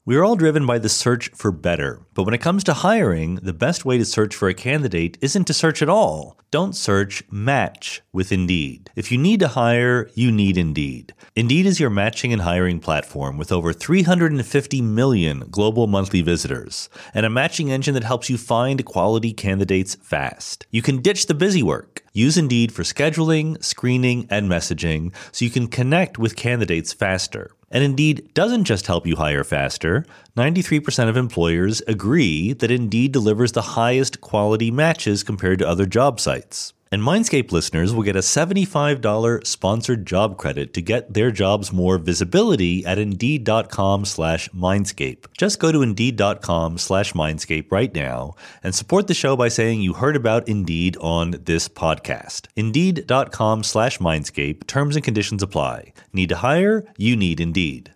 We are all driven by the search for better. But when it comes to hiring, the best way to search for a candidate isn't to search at all. Don't search, match with Indeed. If you need to hire, you need Indeed. Indeed is your matching and hiring platform with over 350 million global monthly visitors and a matching engine that helps you find quality candidates fast. You can ditch the busy work. Use Indeed for scheduling, screening, and messaging so you can connect with candidates faster. And Indeed doesn't just help you hire faster. 93% of employers agree that Indeed delivers the highest quality matches compared to other job sites. And Mindscape listeners will get a $75 sponsored job credit to get their jobs more visibility at Indeed.com/Mindscape. Just go to Indeed.com/Mindscape right now and support the show by saying you heard about Indeed on this podcast. Indeed.com/Mindscape. Terms and conditions apply. Need to hire? You need Indeed.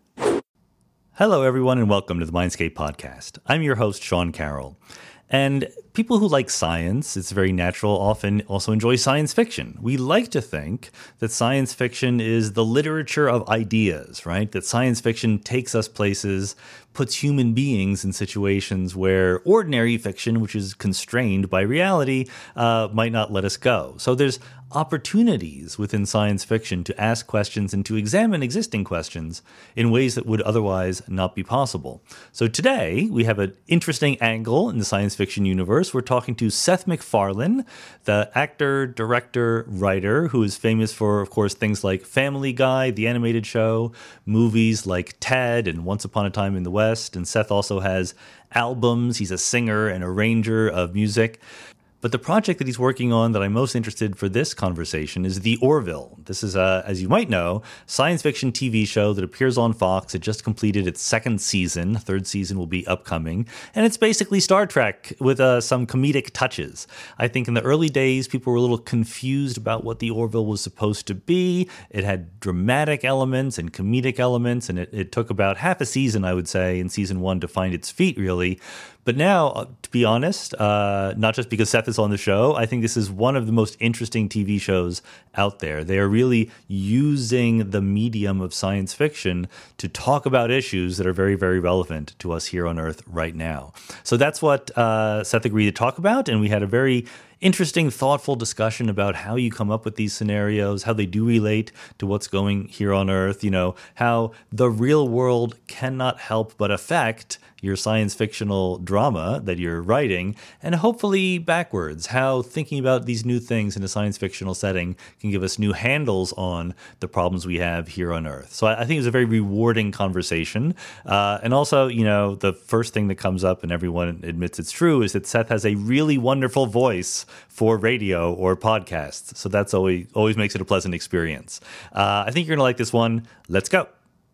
Hello, everyone, and welcome to the Mindscape podcast. I'm your host, Sean Carroll. And people who like science, it's very natural, often also enjoy science fiction. We like to think that science fiction is the literature of ideas, right? That science fiction takes us places, puts human beings in situations where ordinary fiction, which is constrained by reality, might not let us go. So there's opportunities within science fiction to ask questions and to examine existing questions in ways that would otherwise not be possible. So today, we have an interesting angle in the science fiction universe. We're talking to Seth MacFarlane, the actor, director, writer, who is famous for, of course, things like Family Guy, the animated show, movies like Ted and Once Upon a Time in the West. And Seth also has albums. He's a singer and arranger of music. But the project that he's working on that I'm most interested for this conversation is The Orville. This is, as you might know, science fiction TV show that appears on Fox. It just completed its second season. Third season will be upcoming. And it's basically Star Trek with some comedic touches. I think in the early days, people were a little confused about what The Orville was supposed to be. It had dramatic elements and comedic elements, and it took about half a season, I would say, in season one to find its feet, really. But now, to be honest, not just because Seth is on the show, I think this is one of the most interesting TV shows out there. They are really using the medium of science fiction to talk about issues that are very, very relevant to us here on Earth right now. So that's what Seth agreed to talk about, and we had a very interesting, thoughtful discussion about how you come up with these scenarios, how they do relate to what's going here on Earth, how the real world cannot help but affect your science fictional drama that you're writing, and hopefully backwards, how thinking about these new things in a science fictional setting can give us new handles on the problems we have here on Earth. So I think it was a very rewarding conversation. And also, the first thing that comes up, and everyone admits it's true, is that Seth has a really wonderful voice for radio or podcasts. So that's always makes it a pleasant experience. I think you're going to like this one. Let's go.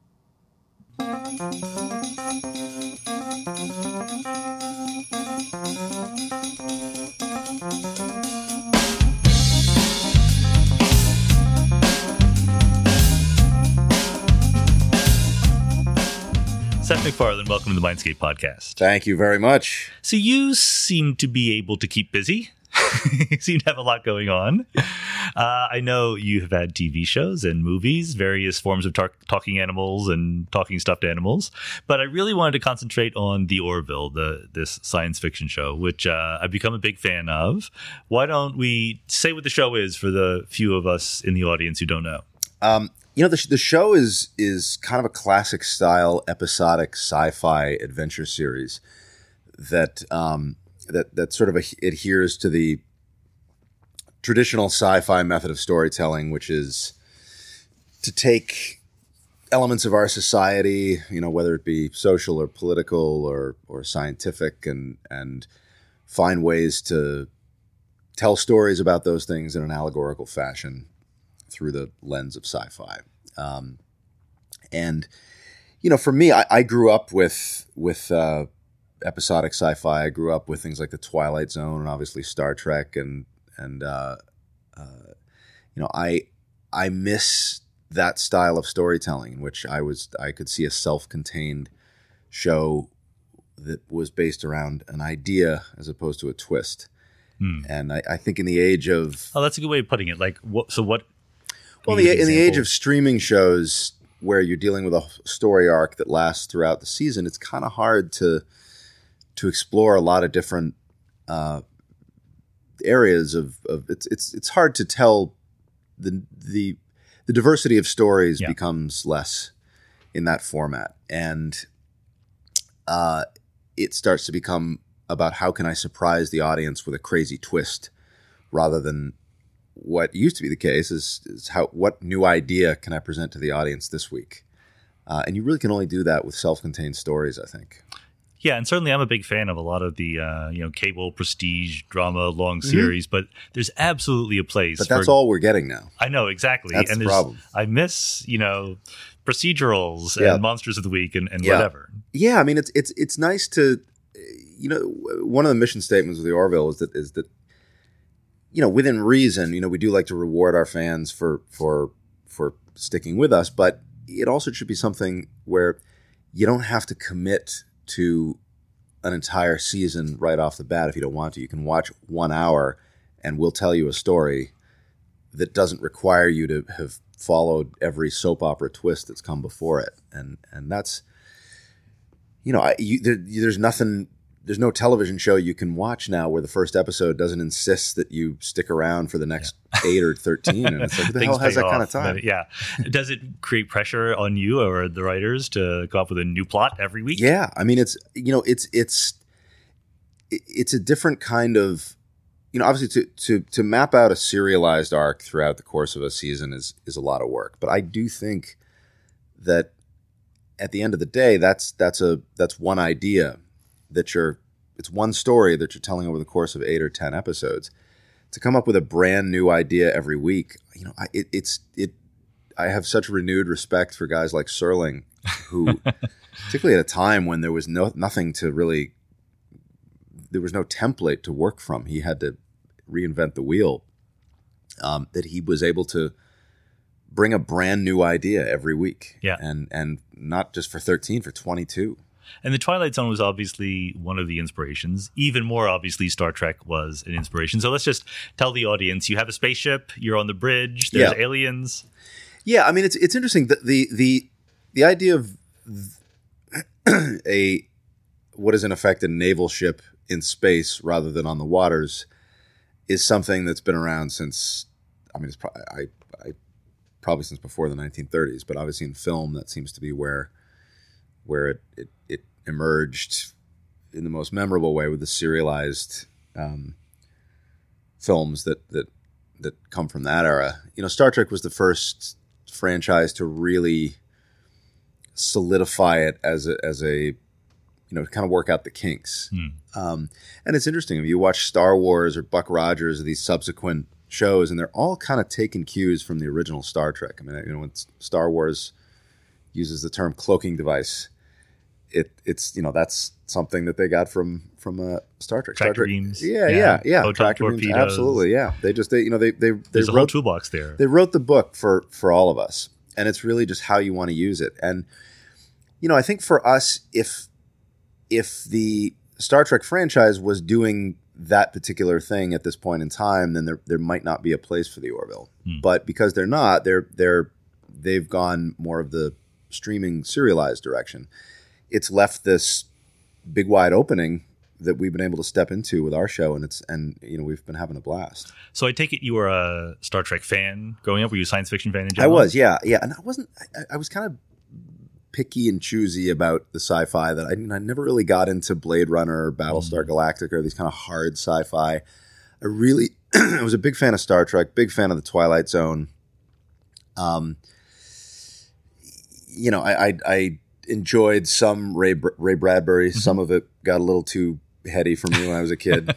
Seth MacFarlane, welcome to the Mindscape podcast. Thank you very much. So you seem to be able to keep busy. You seem to have a lot going on. I know you have had TV shows and movies, various forms of talking animals and talking stuffed animals. But I really wanted to concentrate on The Orville, this science fiction show, which I've become a big fan of. Why don't we say what the show is for the few of us in the audience who don't know? The show is kind of a classic style episodic sci-fi adventure series that sort of adheres to the traditional sci-fi method of storytelling, which is to take elements of our society, whether it be social or political or scientific, and find ways to tell stories about those things in an allegorical fashion through the lens of sci-fi. For me, I grew up with episodic sci-fi. I grew up with things like The Twilight Zone and obviously Star Trek, and I miss that style of storytelling in which I could see a self-contained show that was based around an idea as opposed to a twist. And I think in the age of... Oh, that's a good way of putting it. Like, what? So what? Well, in the age of streaming shows, where you're dealing with a story arc that lasts throughout the season, it's kind of hard to explore a lot of different areas of it's hard to tell the diversity of stories becomes less in that format, and it starts to become about how can I surprise the audience with a crazy twist, rather than what used to be the case is what new idea can I present to the audience this week, and you really can only do that with self-contained stories, I think. Yeah, and certainly I'm a big fan of a lot of the cable prestige drama long series, but there's absolutely a place. But that's all we're getting now. I know, exactly. That's the problem. I miss procedurals and Monsters of the Week and whatever. Yeah, I mean it's nice to one of the mission statements of the Orville is that within reason, we do like to reward our fans for sticking with us, but it also should be something where you don't have to commit to an entire season right off the bat if you don't want to. You can watch 1 hour and we'll tell you a story that doesn't require you to have followed every soap opera twist that's come before it. And that's, there's no television show you can watch now where the first episode doesn't insist that you stick around for the next 8 or 13. And it's like, who the hell has that kind of time? Yeah. Does it create pressure on you or the writers to come up with a new plot every week? Yeah. I mean, it's a different kind of, obviously to map out a serialized arc throughout the course of a season is a lot of work. But I do think that at the end of the day, that's one idea it's one story that you're telling over the course of 8 or 10 episodes. To come up with a brand new idea every week, I have such renewed respect for guys like Serling, who, particularly at a time when there was nothing to really, there was no template to work from. He had to reinvent the wheel. That he was able to bring a brand new idea every week, and not just for 13, for 22. And The Twilight Zone was obviously one of the inspirations. Even more obviously, Star Trek was an inspiration. So let's just tell the audience, you have a spaceship, you're on the bridge, there's aliens. Yeah, I mean, it's interesting. The idea of what is in effect a naval ship in space rather than on the waters is something that's been around since, it's probably since before the 1930s, but obviously in film that seems to be where it emerged in the most memorable way with the serialized films that come from that era. Star Trek was the first franchise to really solidify it as a kind of work out the kinks. And it's interesting if you watch Star Wars or Buck Rogers or these subsequent shows, and they're all kind of taking cues from the original Star Trek. I mean, when Star Wars uses the term cloaking device, it's that's something that they got from Star Trek. Tractor beams. Yeah. Tractor beams, absolutely. Yeah, they there's a whole toolbox there. They wrote the book for all of us, and it's really just how you want to use it. And I think for us, if the Star Trek franchise was doing that particular thing at this point in time, then there might not be a place for the Orville. But because they're not, they've gone more of the streaming serialized direction. It's left this big wide opening that we've been able to step into with our show, and we've been having a blast. So I take it you were a Star Trek fan growing up. Were you a science fiction fan in general? I was, yeah, and I was kind of picky and choosy about the sci-fi. That I never really got into Blade Runner or Battlestar Galactica or these kind of hard sci-fi. I was a big fan of Star Trek, big fan of the Twilight Zone. I enjoyed some Ray Bradbury. Some of it got a little too heady for me when I was a kid.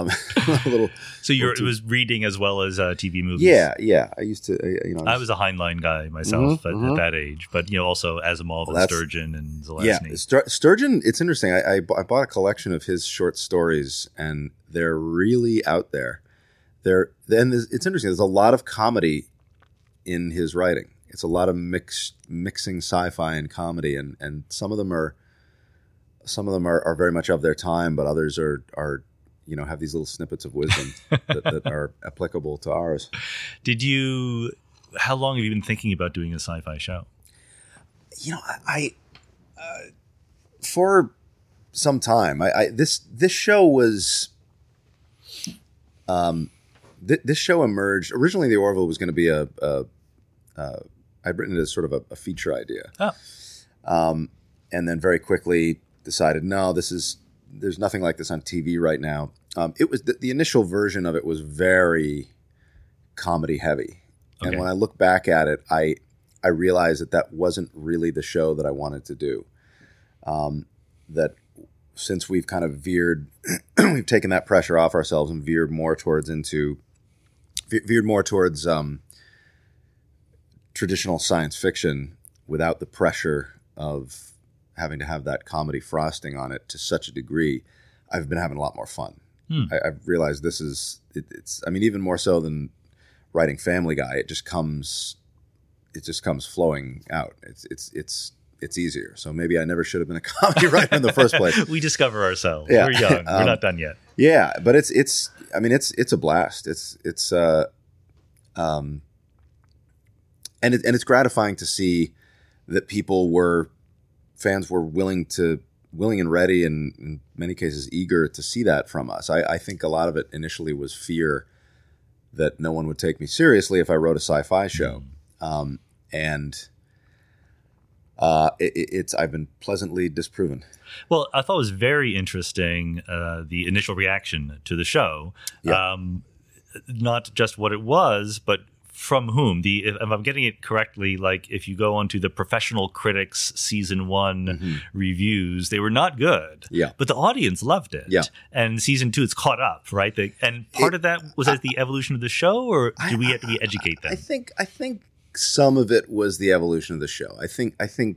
It was reading as well as TV movies. Yeah. I used to, I was a Heinlein guy myself at that age, but also Asimov and Sturgeon and Zelazny. Yeah, Sturgeon. It's interesting. I bought a collection of his short stories, and they're really out there. It's interesting. There's a lot of comedy in his writing. It's a lot of mixing sci-fi and comedy, and some of them are very much of their time, but others are have these little snippets of wisdom that are applicable to ours. How long have you been thinking about doing a sci-fi show? For some time, this show was, this show emerged. Originally, the Orville was going to be I'd written it as sort of a feature idea. Oh. And then very quickly decided, no, there's nothing like this on TV right now. It was the initial version of it was very comedy heavy. Okay. And when I look back at it, I realized that wasn't really the show that I wanted to do. That since we've kind of veered, we've taken that pressure off ourselves and veered more towards traditional science fiction without the pressure of having to have that comedy frosting on it to such a degree, I've been having a lot more fun. I've realized this is, it's, I mean, even more so than writing Family Guy, it just comes flowing out. It's easier. So maybe I never should have been a comedy writer in the first place. We discover ourselves. Yeah. We're young. We're not done yet. Yeah, but it's a blast. And it's gratifying to see that fans were willing and ready, and in many cases eager to see that from us. I think a lot of it initially was fear that no one would take me seriously if I wrote a sci-fi show. I've been pleasantly disproven. Well, I thought it was very interesting, the initial reaction to the show. Yeah. Not just what it was, but from whom. If I'm getting it correctly, like if you go onto the Professional Critics season 1 reviews, they were not good. Yeah. But the audience loved it. Yeah. And season 2, it's caught up, right? And part of that was as the evolution of the show, or do we have to educate them? I think some of it was the evolution of the show. I think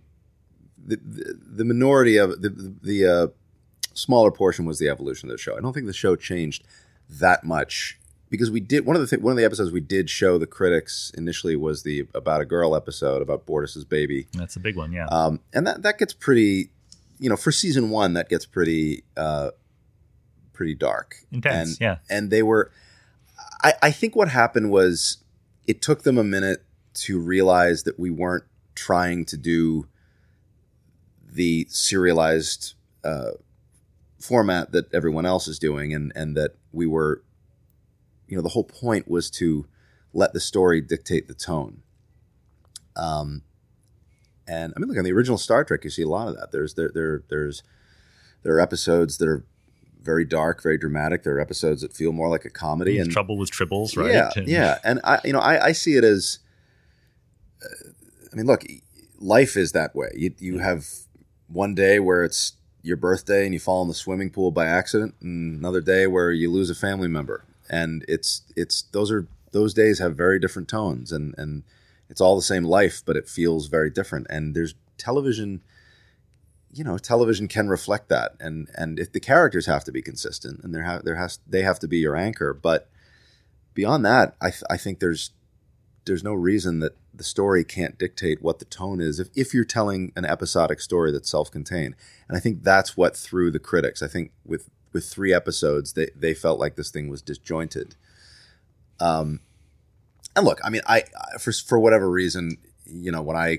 the minority of the smaller portion was the evolution of the show. I don't think the show changed that much, because we did one of the episodes we did show the critics initially was the About a Girl episode about Bortus's baby. That's a big one, yeah. And that gets pretty, for season 1, that gets pretty dark, intense. And they were. I think what happened was it took them a minute to realize that we weren't trying to do the serialized format that everyone else is doing, and that we were, the whole point was to let the story dictate the tone. And I mean, look, on the original Star Trek, you see a lot of that. There are episodes that are very dark, very dramatic. There are episodes that feel more like a comedy. And Trouble with Tribbles, right? Yeah. And I see it as, I mean, look, life is that way. You have one day where it's your birthday and you fall in the swimming pool by accident, and another day where you lose a family member. And those days have very different tones, and it's all the same life, but it feels very different. And there's television, television can reflect that, and if the characters have to be consistent, and they have to be your anchor. But beyond that, I think there's no reason that the story can't dictate what the tone is if you're telling an episodic story that's self-contained. And I think that's what threw the critics. I think with 3 episodes, they felt like this thing was disjointed. And look, I mean, for whatever reason, when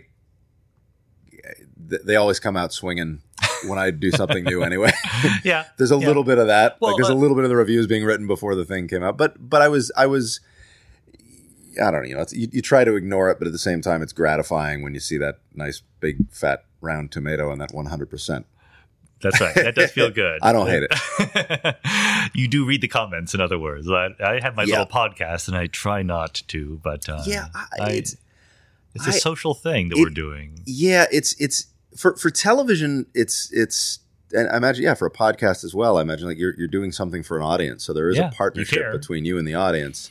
they always come out swinging when I do something new anyway. Yeah. There's a little bit of that. Well, there's a little bit of the reviews being written before the thing came out. But I was I don't know, you try to ignore it, but at the same time, it's gratifying when you see that nice, big, fat, round tomato and that 100%. That's right. That does feel good. I don't hate it. You do read the comments, in other words. I have my little podcast, and I try not to, but it's a social thing that we're doing. Yeah, it's for television. It's and I imagine for a podcast as well. I imagine like you're doing something for an audience, so there is a partnership between you and the audience.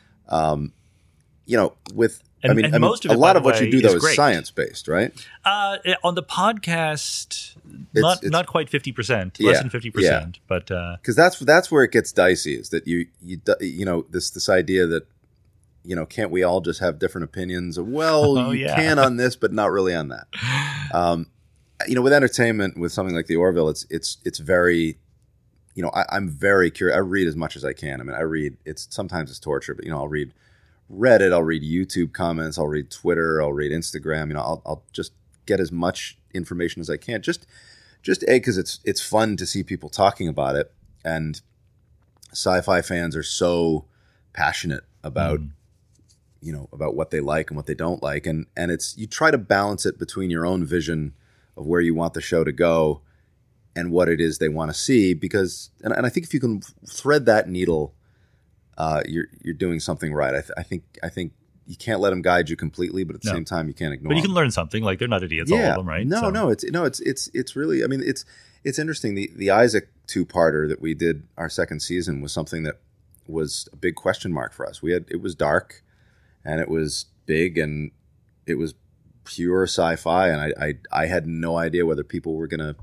Most of it, a lot of what you do though is science based, right? On the podcast, not quite 50%, less than 50%, but because that's where it gets dicey. Is that you this idea that can't we all just have different opinions? Well, you can on this, but not really on that. With entertainment, with something like the Orville, it's very, I'm very curious. I read as much as I can. I mean, sometimes it's torture, but I'll read Reddit, I'll read YouTube comments, I'll read Twitter, I'll read Instagram. I'll just get as much information as I can. Just because it's fun to see people talking about it, and sci-fi fans are so passionate about about what they like and what they don't like, and it's, you try to balance it between your own vision of where you want the show to go and what it is they want to see, because and I think if you can thread that needle, you're doing something right. I think you can't let them guide you completely, but at the same time you can't ignore them. But you can learn something. Like, they're not idiots, all of them, right? No, it's really, I mean, it's interesting. The Isaac two-parter that we did, our second season, was something that was a big question mark for us. It was dark, and it was big, and it was pure sci-fi, and I had no idea whether people were gonna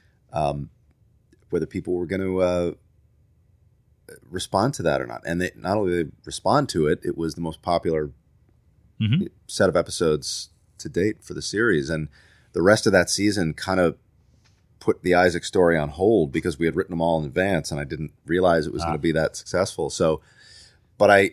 respond to that or not. And they not only did they respond to it, it was the most popular set of episodes to date for the series, and the rest of that season kind of put the Isaac story on hold because we had written them all in advance, and I didn't realize it was going to be that successful. So, but I,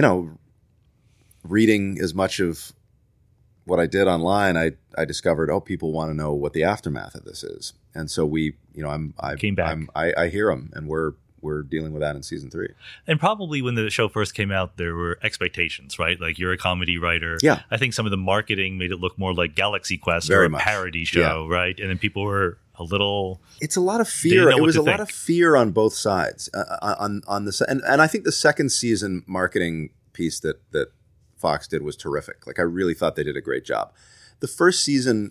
reading as much of what I did online, I discovered, people want to know what the aftermath of this is, and so we, I came back. I hear them, and we're dealing with that in season 3. And probably when the show first came out, there were expectations, right? Like, you're a comedy writer. Yeah. I think some of the marketing made it look more like Galaxy Quest Very or a much. parody show, right? And then people were a little... It's a lot of fear. It was a lot of fear on both sides. On the and I think the second season marketing piece that Fox did was terrific. Like, I really thought they did a great job. The first season,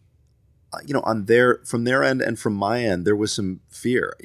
from their end and from my end, there was some fear.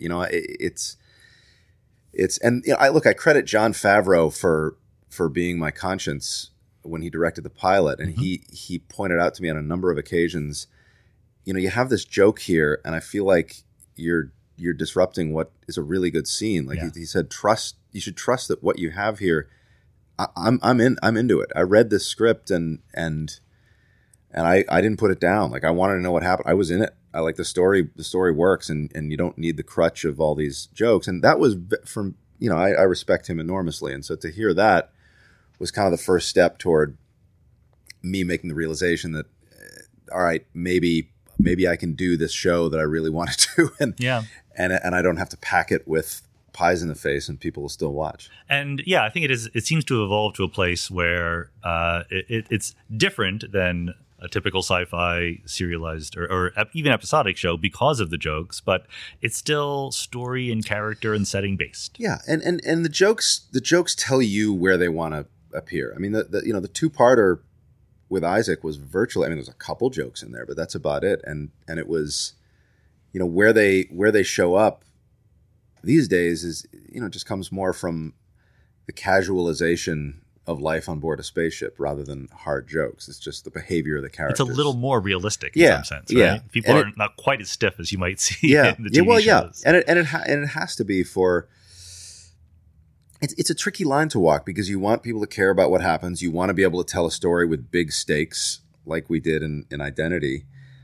I credit Jon Favreau for being my conscience when he directed the pilot, and he pointed out to me on a number of occasions, you have this joke here, and I feel like you're disrupting what is a really good scene. Like, he said, you should trust that what you have here. I'm into it. I read this script and I didn't put it down. Like, I wanted to know what happened. I was in it. I like the story. The story works, and you don't need the crutch of all these jokes. And that was from, I respect him enormously. And so to hear that was kind of the first step toward me making the realization that, all right, maybe I can do this show that I really want to do. And I don't have to pack it with pies in the face, and people will still watch. And I think it seems to have evolved to a place where it's different than a typical sci-fi serialized or even episodic show because of the jokes, but it's still story and character and setting based. Yeah, and the jokes tell you where they want to appear. I mean, the two-parter with Isaac was virtually, there's a couple jokes in there, but that's about it. And it was, where they show up these days is, just comes more from the casualization of life on board a spaceship rather than hard jokes. It's just the behavior of the characters. It's a little more realistic in some sense, right? Yeah. People are not quite as stiff as you might see in the TV shows. And it has to be for... It's a tricky line to walk because you want people to care about what happens. You want to be able to tell a story with big stakes like we did in Identity.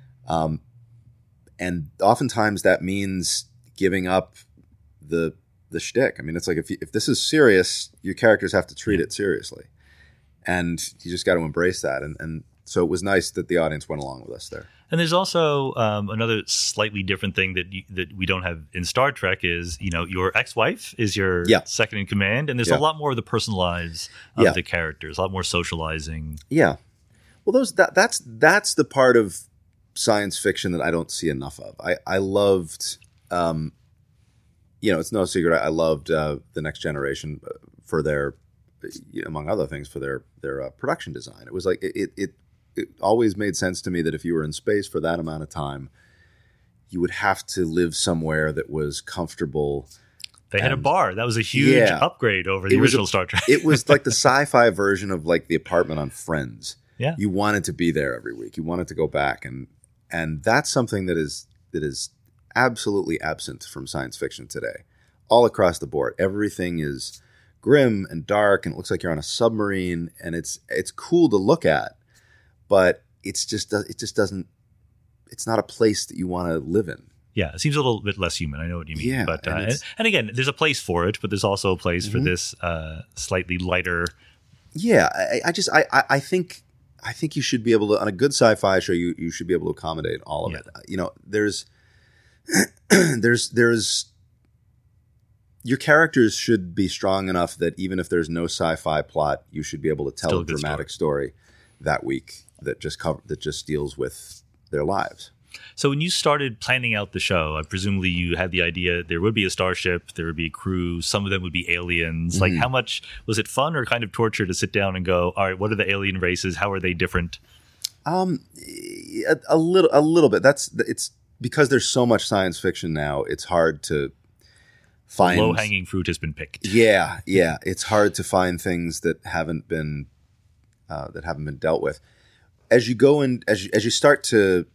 And oftentimes that means giving up the shtick. It's like if this is serious, your characters have to treat it seriously, and you just got to embrace that. And so it was nice that the audience went along with us there. And there's also another slightly different thing that we don't have in Star Trek is, your ex-wife is your second in command, and there's a lot more of the personal lives of the characters, a lot more socializing. Yeah, well, that's the part of science fiction that I don't see enough of. I loved. It's no secret. I loved The Next Generation for their, among other things, for their production design. It was like it always made sense to me that if you were in space for that amount of time, you would have to live somewhere that was comfortable. They had a bar. That was a huge upgrade over the original Star Trek. It was like the sci-fi version of like the apartment on Friends. Yeah, you wanted to be there every week. You wanted to go back, and that's something that is absolutely absent from science fiction today, all across the board. Everything is grim and dark, and it looks like you're on a submarine, and it's cool to look at, but it just doesn't. It's not a place that you want to live in. Yeah, it seems a little bit less human. I know what you mean. Yeah, but and again, there's a place for it, but there's also a place for this slightly lighter. Yeah, I think I think you should be able to, on a good sci-fi show, you should be able to accommodate all of it. You know, there's your characters should be strong enough that even if there's no sci-fi plot, you should be able to tell a dramatic story that week that just deals with their lives. So when you started planning out the show, presumably you had the idea there would be a starship, there would be a crew, some of them would be aliens. Like, how much was it fun or kind of torture to sit down and go, all right, what are the alien races? How are they different? A little bit. It's because there's so much science fiction now. It's hard to find low-hanging fruit has been picked. Yeah. It's hard to find things that haven't been dealt with. As you go in, as you start to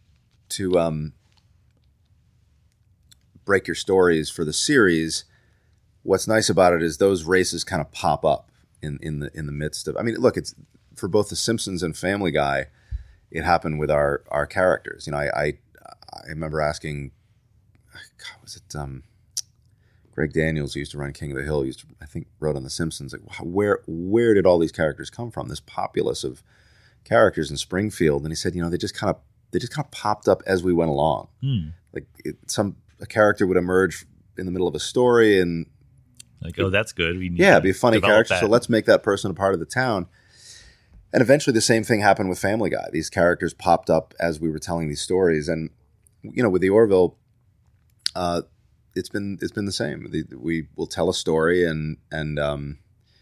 break your stories for the series, what's nice about it is those races kind of pop up in the midst of. I mean, look, it's for both The Simpsons and Family Guy. It happened with our characters. You know, I remember asking, God, was it Greg Daniels, who used to run King of the Hill, I think wrote on The Simpsons, like where did all these characters come from? This populace of characters in Springfield, and he said, you know, they just kind of popped up as we went along. Like a character would emerge in the middle of a story, and like, oh, that's good. We need be a funny character. So let's make that person a part of the town. And eventually, the same thing happened with Family Guy. These characters popped up as we were telling these stories, and you know, with the Orville, it's been the same. We will tell a story, and an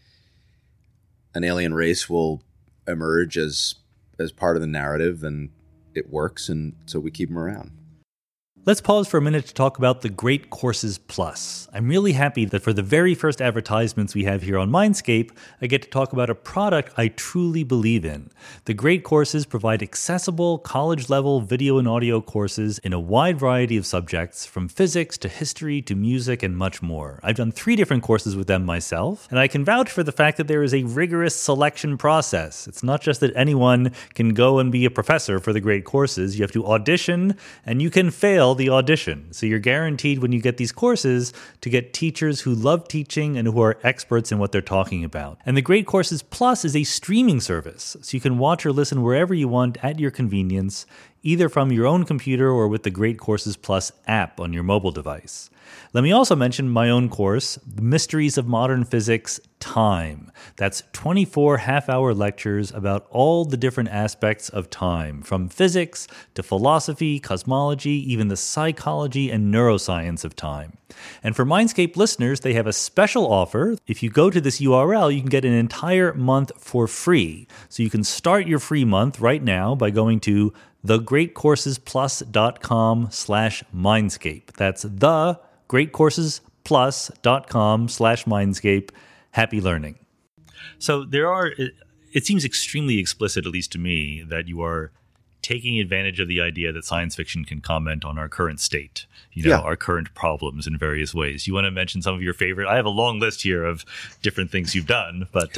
alien race will emerge as part of the narrative, and it works, and so we keep them around. Let's pause for a minute to talk about the Great Courses Plus. I'm really happy that for the very first advertisements we have here on Mindscape, I get to talk about a product I truly believe in. The Great Courses provide accessible, college-level video and audio courses in a wide variety of subjects, from physics to history to music and much more. I've done 3 different courses with them myself, and I can vouch for the fact that there is a rigorous selection process. It's not just that anyone can go and be a professor for the Great Courses. You have to audition, and you can fail the audition. So you're guaranteed when you get these courses to get teachers who love teaching and who are experts in what they're talking about. And the Great Courses Plus is a streaming service, so you can watch or listen wherever you want at your convenience, either from your own computer or with the Great Courses Plus app on your mobile device. Let me also mention my own course, The Mysteries of Modern Physics, Time. That's 24 half-hour lectures about all the different aspects of time, from physics to philosophy, cosmology, even the psychology and neuroscience of time. And for Mindscape listeners, they have a special offer. If you go to this URL, you can get an entire month for free. So you can start your free month right now by going to thegreatcoursesplus.com/Mindscape. That's thegreatcoursesplus.com/Mindscape. Happy learning. So it seems extremely explicit, at least to me, that you are taking advantage of the idea that science fiction can comment on our current state, our current problems in various ways. You want to mention some of your favorite? I have a long list here of different things you've done, but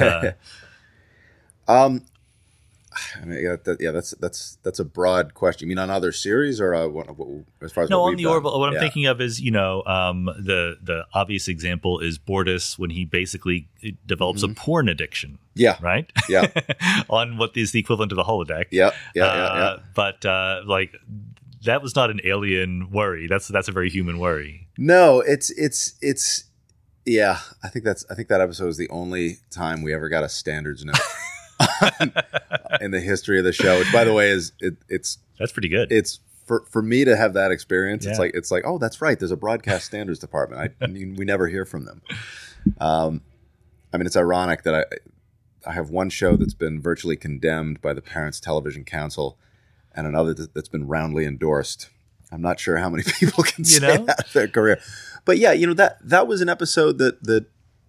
I mean, that's a broad question. You mean on other series, or as far as no, what on the Orville? What I'm thinking of is the obvious example is Bortus, when he basically develops a porn addiction. Yeah. Right. Yeah. On what is the equivalent of the holodeck. Yeah. But like, that was not an alien worry. That's a very human worry. No, it's. Yeah, I think that episode was the only time we ever got a standards note. In the history of the show, which by the way it's that's pretty good. It's for me to have that experience. Yeah. It's like, oh, that's right. There's a broadcast standards department. We never hear from them. I mean, it's ironic that I have one show that's been virtually condemned by the Parents Television Council, and another that's been roundly endorsed. I'm not sure how many people can say that in their career, but yeah, that was an episode that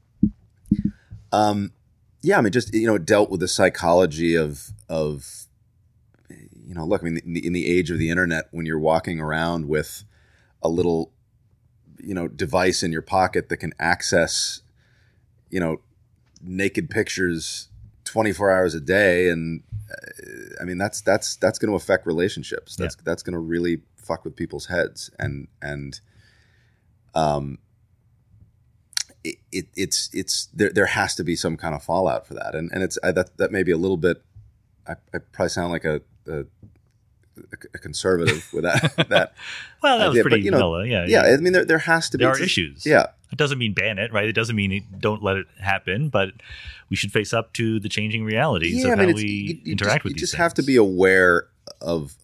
yeah, I mean, just, it dealt with the psychology of look, I mean, in the age of the internet, when you're walking around with a little, device in your pocket that can access, naked pictures 24 hours a day, and I mean, that's going to affect relationships. That's going to really fuck with people's heads, and it's there has to be some kind of fallout for that, and it's that may be a little bit I probably sound like a conservative with that. Well, that idea. was pretty But, vanilla. Yeah. I mean, there has to be. There are issues. Yeah. It doesn't mean ban it, right? It doesn't mean don't let it happen, but we should face up to the changing realities of how we interact with these things. You just have to be aware of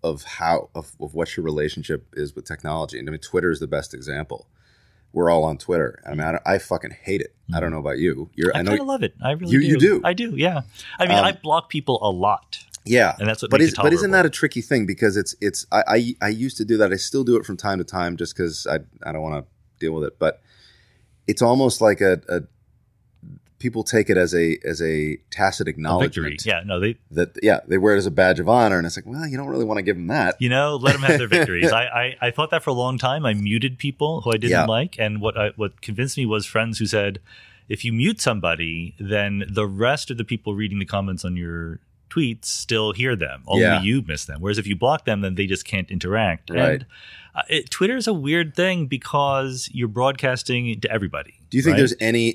what your relationship is with technology. And I mean, Twitter is the best example. We're all on Twitter. I mean, I fucking hate it. I don't know about you. I kind of love it. I really do. You do? I do, yeah. I mean, I block people a lot. Yeah, and that's what makes it tolerable. But isn't that a tricky thing? Because it's I used to do that. I still do it from time to time just because I don't want to deal with it. But it's almost like a people take it as a tacit acknowledgement. Yeah, no, they wear it as a badge of honor, and it's like, well, you don't really want to give them that. Let them have their victories. I thought that for a long time. I muted people who I didn't like, and what convinced me was friends who said, if you mute somebody, then the rest of the people reading the comments on your tweets still hear them. Only you miss them. Whereas if you block them, then they just can't interact. Right. And Twitter is a weird thing because you're broadcasting to everybody. Do you think there's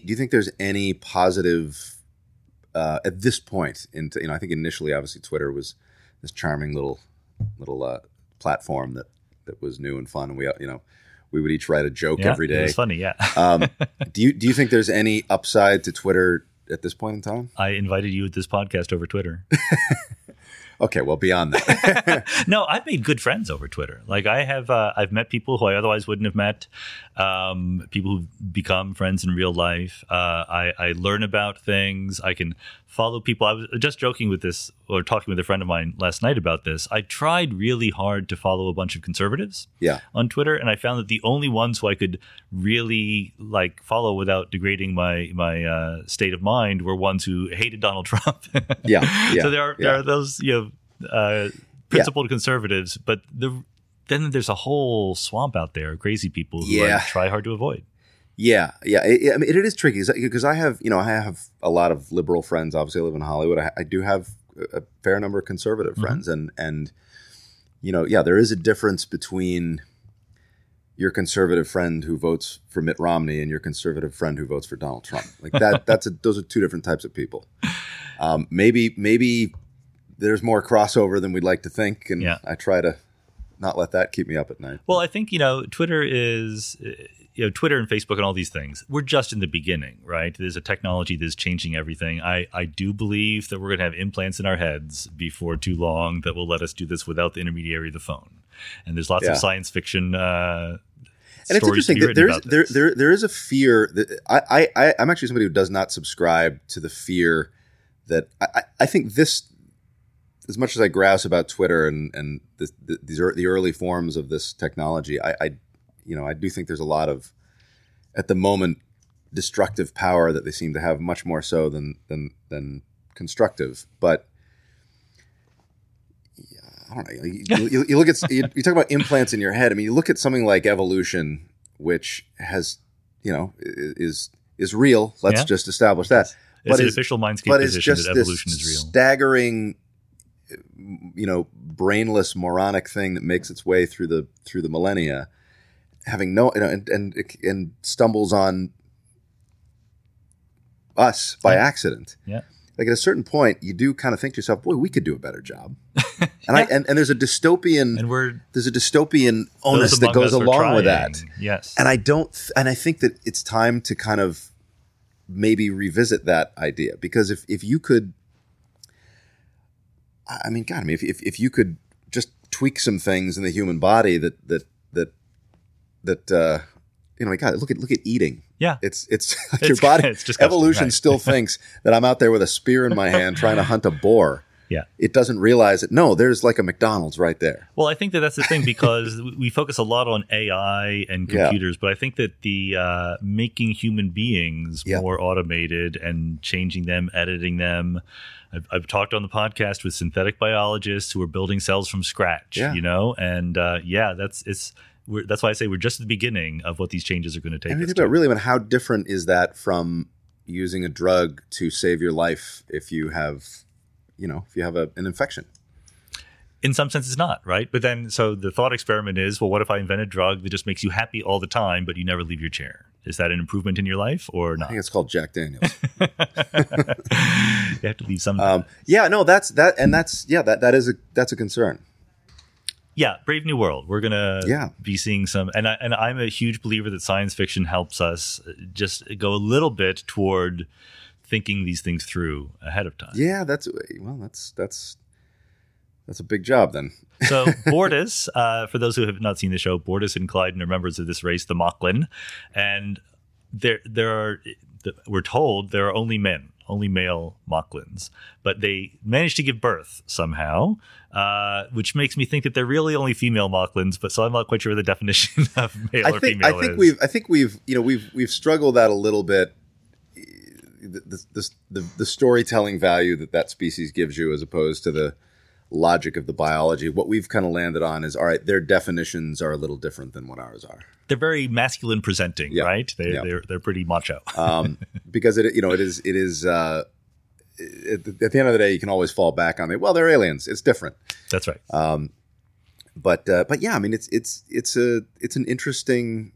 any positive at this point? I think initially, obviously, Twitter was this charming little platform that was new and fun, and we would each write a joke every day. It was funny, yeah. Do you think there's any upside to Twitter at this point in time? I invited you at this podcast over Twitter. Okay, well, beyond that. No, I've made good friends over Twitter. Like I've met people who I otherwise wouldn't have met, people who've become friends in real life. I learn about things. I can follow people. I was just joking with this, or talking with a friend of mine last night about this. I tried really hard to follow a bunch of conservatives on Twitter, and I found that the only ones who I could really follow without degrading my state of mind were ones who hated Donald Trump. So there are those principled conservatives, but then there's a whole swamp out there of crazy people who I try hard to avoid. Yeah. I mean, it is tricky because I have a lot of liberal friends. Obviously, I live in Hollywood. I do have a fair number of conservative friends, and there is a difference between your conservative friend who votes for Mitt Romney and your conservative friend who votes for Donald Trump. Like that. Those are two different types of people. Maybe there's more crossover than we'd like to think, and I try to not let that keep me up at night. Well, I think Twitter is. Twitter and Facebook and all these things, we're just in the beginning, right? There's a technology that's changing everything. I do believe that we're going to have implants in our heads before too long that will let us do this without the intermediary of the phone. And there's lots of science fiction and it's interesting that there is a fear that I'm actually somebody who does not subscribe to the fear that I think this, as much as I grouse about Twitter and these are the early forms of this technology, I do think there's a lot of, at the moment, destructive power that they seem to have, much more so than constructive. But I don't know. You look at you talk about implants in your head. I mean, you look at something like evolution, which has is real. Let's just establish that. It's an official Mindscape position that evolution is real. Staggering, brainless, moronic thing that makes its way through the millennia. Having and stumbles on us by accident. Yeah. Like at a certain point, you do kind of think to yourself, "Boy, we could do a better job." And there's a dystopian onus that goes along with that. Yes. And I think that it's time to kind of maybe revisit that idea, because if you could, if you could just tweak some things in the human body that look at eating. Yeah, it's like your body. It's just evolution still thinks that I'm out there with a spear in my hand trying to hunt a boar. Yeah, it doesn't realize that. No, there's like a McDonald's right there. Well, I think that's the thing, because we focus a lot on AI and computers, but I think that the making human beings more automated and changing them, editing them. I've talked on the podcast with synthetic biologists who are building cells from scratch. That's why I say we're just at the beginning of what these changes are going to take. And you think about how different is that from using a drug to save your life if you have an infection? In some sense, it's not, right? But then, so the thought experiment is, well, what if I invent a drug that just makes you happy all the time, but you never leave your chair? Is that an improvement in your life or I not? think it's called Jack Daniels. You have to leave some. That's a concern. Yeah, Brave New World. We're gonna be seeing some, and I'm a huge believer that science fiction helps us just go a little bit toward thinking these things through ahead of time. Yeah, that's a big job then. So Bortus, for those who have not seen the show, Bortus and Clyden are members of this race, the Moclan, and we're told there are only male Moclans, but they managed to give birth somehow, which makes me think that they're really only female Moclans. But so I'm not quite sure what the definition of male or female is. I think we've struggled that a little bit. The storytelling value that species gives you, as opposed to the logic of the biology. What we've kind of landed on is, all right, their definitions are a little different than what ours are. They're very masculine presenting, right? They're pretty macho. Because it is at the end of the day, you can always fall back on it. Well, they're aliens. It's different. That's right. But yeah, I mean, it's an interesting.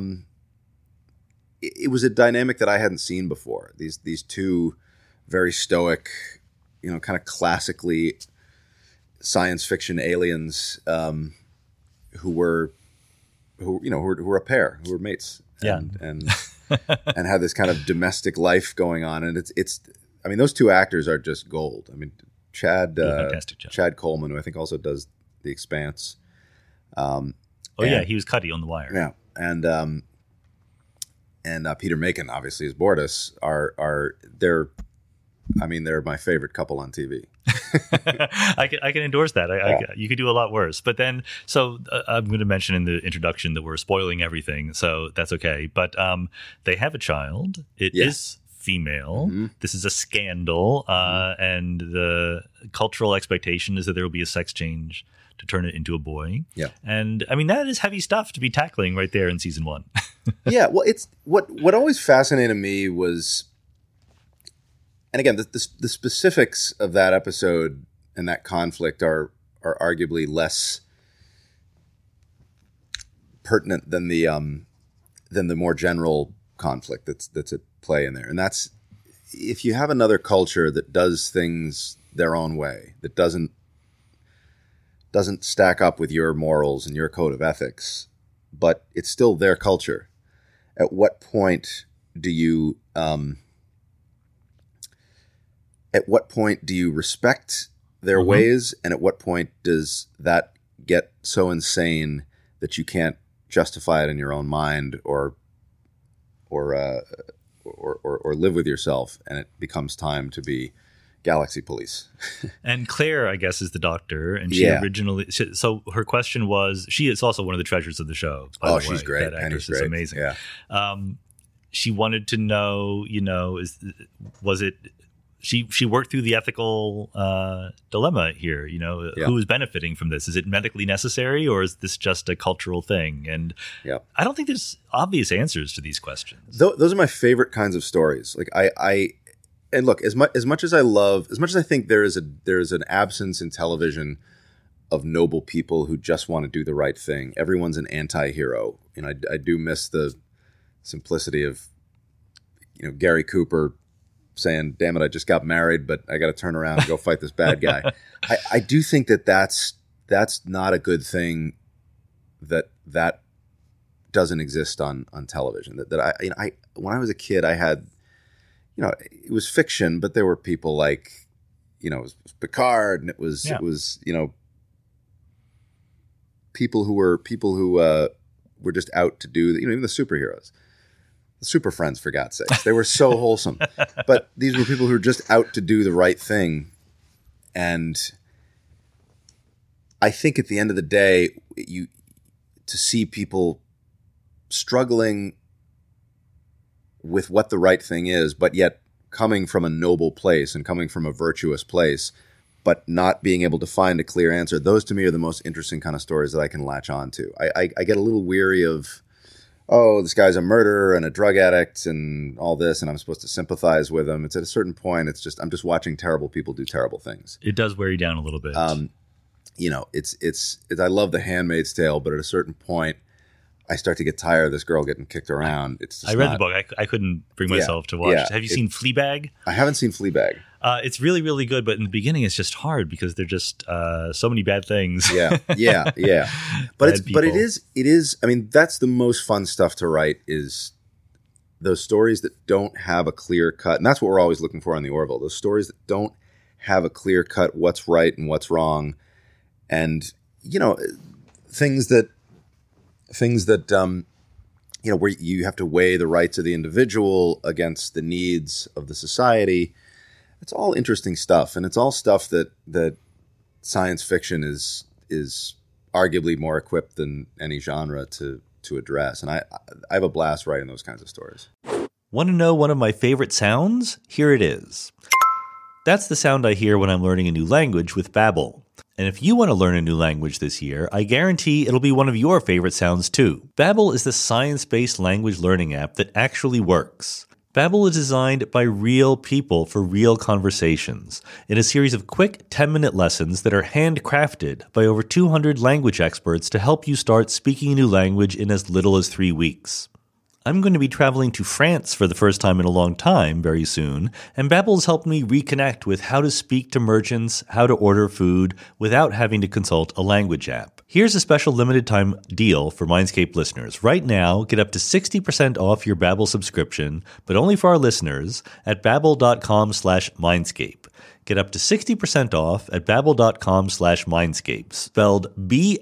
It was a dynamic that I hadn't seen before. These two very stoic, kind of classically science fiction aliens who were a pair, who were mates, and had this kind of domestic life going on. And it's I mean, those two actors are just gold. I mean, Chad Coleman, who I think also does The Expanse. He was Cuddy on The Wire. Yeah, and Peter Macon, obviously, as Bortus, they're my favorite couple on TV. I can endorse that. You could do a lot worse. But then, I'm going to mention in the introduction that we're spoiling everything, so that's okay. But they have a child. It is female. Mm-hmm. This is a scandal, and the cultural expectation is that there will be a sex change to turn it into a boy. Yeah. And I mean, that is heavy stuff to be tackling right there in season 1. Yeah. Well, it's what always fascinated me was, and again, the specifics of that episode and that conflict are arguably less pertinent than the more general conflict that's at play in there. And that's, if you have another culture that does things their own way, that doesn't stack up with your morals and your code of ethics, but it's still their culture. At what point do you respect their ways, and at what point does that get so insane that you can't justify it in your own mind or live with yourself, and it becomes time to be Galaxy Police? And Claire, I guess, is the doctor, and she originally. So her question was, she is also one of the treasures of the show. By the way. She's great. That actress is amazing. Yeah. She wanted to know, was it? She worked through the ethical dilemma here. Who is benefiting from this? Is it medically necessary, or is this just a cultural thing? And I don't think there's obvious answers to these questions. Those are my favorite kinds of stories. Like and look, as much as I think there is an absence in television of noble people who just want to do the right thing. Everyone's an anti-hero. I do miss the simplicity of Gary Cooper saying, "Damn it, I just got married, but I got to turn around and go fight this bad guy." I do think that's not a good thing. That doesn't exist on television. That I when I was a kid, I had. It was fiction, but there were people like, it was Picard, and it was people who were just out to do, even the superheroes, the Super Friends, for God's sakes, they were so wholesome. But these were people who were just out to do the right thing, and I think at the end of the day, to see people struggling with what the right thing is, but yet coming from a noble place and coming from a virtuous place, but not being able to find a clear answer. Those to me are the most interesting kind of stories that I can latch on to. I get a little weary of, this guy's a murderer and a drug addict and all this, and I'm supposed to sympathize with him. It's at a certain point, I'm just watching terrible people do terrible things. It does wear you down a little bit. It's I love The Handmaid's Tale, but at a certain point, I start to get tired of this girl getting kicked around. It's just I read the book. I couldn't bring myself to watch it. Have you seen Fleabag? I haven't seen Fleabag. It's really, really good, but in the beginning it's just hard because they're just so many bad things. Yeah. But it is. I mean, that's the most fun stuff to write, is those stories that don't have a clear cut, and that's what we're always looking for in the Orville. Those stories that don't have a clear cut what's right and what's wrong, and things that where you have to weigh the rights of the individual against the needs of the society. It's all interesting stuff, and it's all stuff that science fiction is arguably more equipped than any genre to address. And I have a blast writing those kinds of stories. Want to know one of my favorite sounds? Here it is. That's the sound I hear when I'm learning a new language with Babbel. And if you want to learn a new language this year, I guarantee it'll be one of your favorite sounds too. Babbel is the science-based language learning app that actually works. Babbel is designed by real people for real conversations in a series of quick 10-minute lessons that are handcrafted by over 200 language experts to help you start speaking a new language in as little as 3 weeks. I'm going to be traveling to France for the first time in a long time very soon, and Babbel's helped me reconnect with how to speak to merchants, how to order food without having to consult a language app. Here's a special limited time deal for Mindscape listeners. Right now, get up to 60% off your Babbel subscription, but only for our listeners at babbel.com/mindscape. Get up to 60% off at babbel.com/mindscape, spelled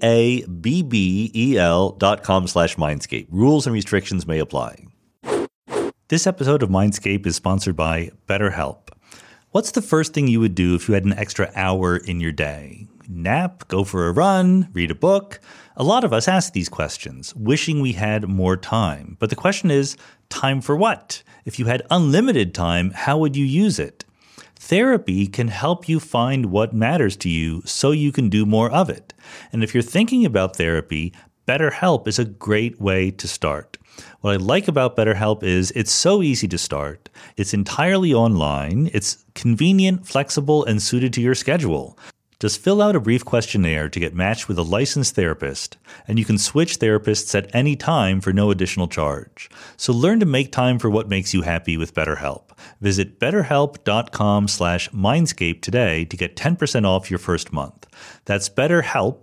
BABBEL.com/mindscape. Rules and restrictions may apply. This episode of Mindscape is sponsored by BetterHelp. What's the first thing you would do if you had an extra hour in your day? Nap, go for a run, read a book? A lot of us ask these questions, wishing we had more time. But the question is, time for what? If you had unlimited time, how would you use it? Therapy can help you find what matters to you so you can do more of it. And if you're thinking about therapy, BetterHelp is a great way to start. What I like about BetterHelp is it's so easy to start. It's entirely online. It's convenient, flexible, and suited to your schedule. Just fill out a brief questionnaire to get matched with a licensed therapist, and you can switch therapists at any time for no additional charge. So learn to make time for what makes you happy with BetterHelp. Visit betterhelp.com/mindscape today to get 10% off your first month. That's BetterHelp,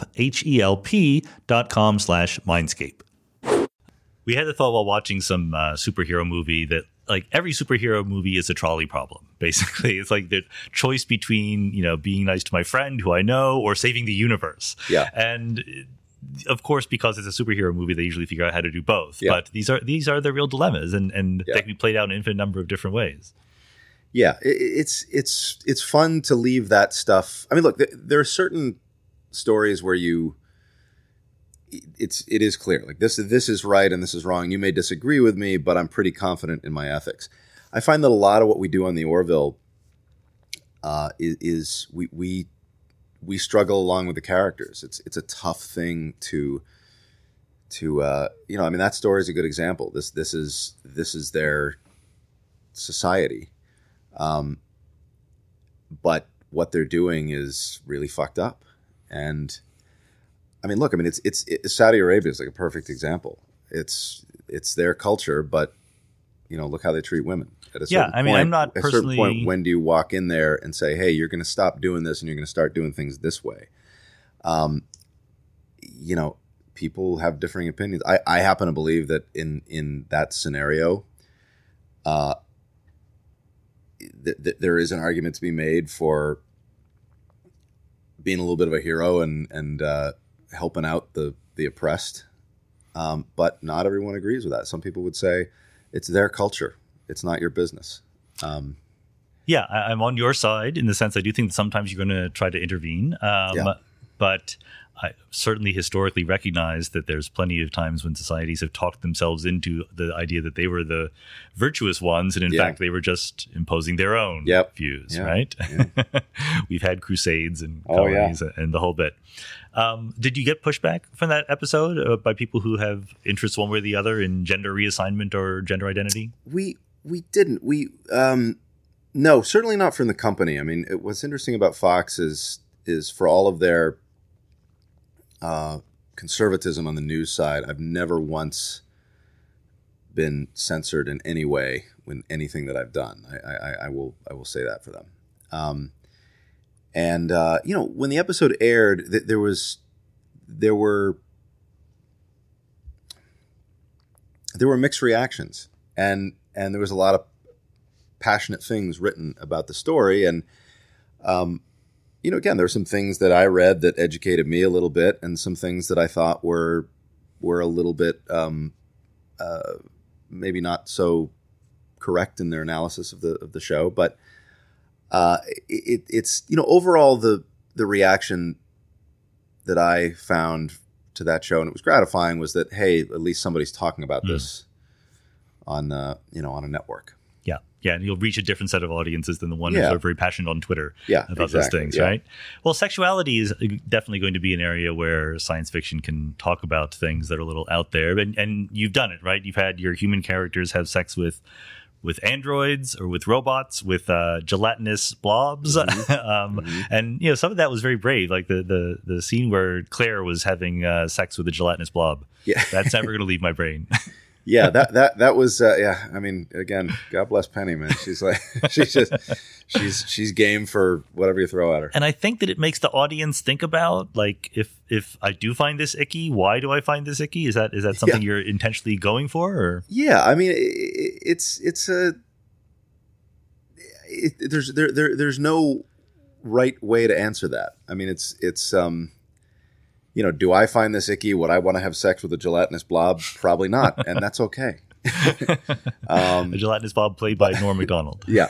HELP.com/mindscape. We had the thought while watching some superhero movie that like every superhero movie is a trolley problem. Basically, it's like the choice between, being nice to my friend who I know or saving the universe. Yeah. And of course, because it's a superhero movie, they usually figure out how to do both. Yeah. But these are the real dilemmas, and they can be played out in an infinite number of different ways. Yeah, it's fun to leave that stuff. I mean, look, there are certain stories where it is clear, like this is right and this is wrong. You may disagree with me, but I'm pretty confident in my ethics. I find that a lot of what we do on the Orville is we struggle along with the characters. It's a tough thing to I mean, that story is a good example. This is their society, but what they're doing is really fucked up. And I mean, look, it's Saudi Arabia is like a perfect example. It's their culture, but look how they treat women. At a certain point, I'm not personally. At a certain point, when do you walk in there and say, "Hey, you're going to stop doing this, and you're going to start doing things this way"? People have differing opinions. I happen to believe that in that scenario, there is an argument to be made for being a little bit of a hero and helping out the oppressed, but not everyone agrees with that. Some people would say it's their culture; it's not your business. I'm on your side in the sense I do think that sometimes you're going to try to intervene, but I certainly historically recognize that there's plenty of times when societies have talked themselves into the idea that they were the virtuous ones, and in fact they were just imposing their own views, right? Yeah. We've had crusades and colonies and the whole bit. Did you get pushback from that episode by people who have interests one way or the other in gender reassignment or gender identity? We didn't. No, certainly not from the company. I mean, what's interesting about Fox is for all of their conservatism on the news side. I've never once been censored in any way with anything that I've done. I will say that for them. When the episode aired, there were mixed reactions, and there was a lot of passionate things written about the story. And, again, there were some things that I read that educated me a little bit, and some things that I thought were a little bit maybe not so correct in their analysis of the show. But it's overall the reaction that I found to that show, and it was gratifying, was that, hey, at least somebody's talking about this on a network. Yeah, and you'll reach a different set of audiences than the one who's very passionate on Twitter about those things, right? Well, sexuality is definitely going to be an area where science fiction can talk about things that are a little out there. And you've done it, right? You've had your human characters have sex with androids or with robots, with gelatinous blobs. And, some of that was very brave. Like the scene where Claire was having sex with a gelatinous blob. Yeah. That's never going to leave my brain. Yeah, that was I mean, again, God bless Penny, man. She's like she's game for whatever you throw at her. And I think that it makes the audience think about, like, if I do find this icky, why do I find this icky? Is that something you're intentionally going for? Or? Yeah, I mean, there's no right way to answer that. I mean, it's do I find this icky? Would I want to have sex with a gelatinous blob? Probably not, and that's okay. A gelatinous blob played by Norm Macdonald. Yeah.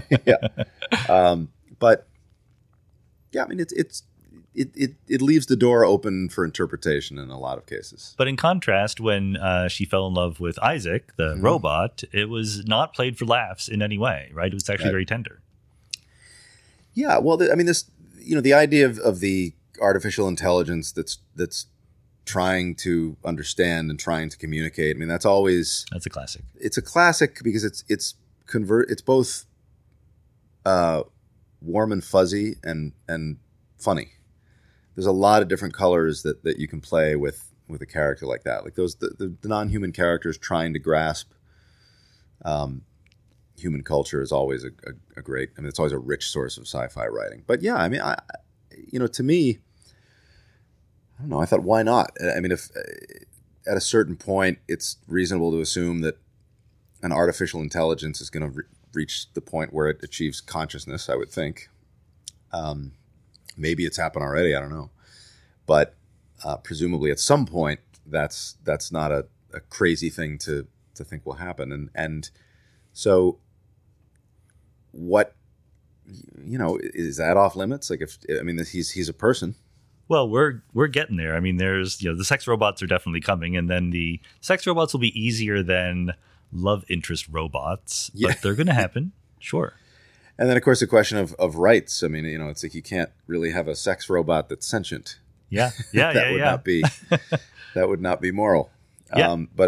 But I mean, it leaves the door open for interpretation in a lot of cases. But in contrast, when she fell in love with Isaac, the robot, it was not played for laughs in any way, right? It was actually very tender. Yeah. Well, I mean, this, the idea of the artificial intelligence that's trying to understand and trying to communicate. I mean, that's a classic. It's a classic because it's both warm and fuzzy and funny. There's a lot of different colors that you can play with a character like that. Like the non-human characters trying to grasp human culture is always a great. I mean, it's always a rich source of sci-fi writing. But yeah, I mean, to me, I don't know. I thought, why not? I mean, if at a certain point it's reasonable to assume that an artificial intelligence is going to reach the point where it achieves consciousness, I would think. Maybe it's happened already. I don't know. But presumably at some point, that's not a crazy thing to think will happen. And so what, is that off limits? Like he's a person. Well, we're getting there. I mean, there's, the sex robots are definitely coming, and then the sex robots will be easier than love interest robots, but they're going to happen. Sure. And then, of course, the question of rights. I mean, it's like you can't really have a sex robot that's sentient. Yeah. That would not be moral. Yeah. But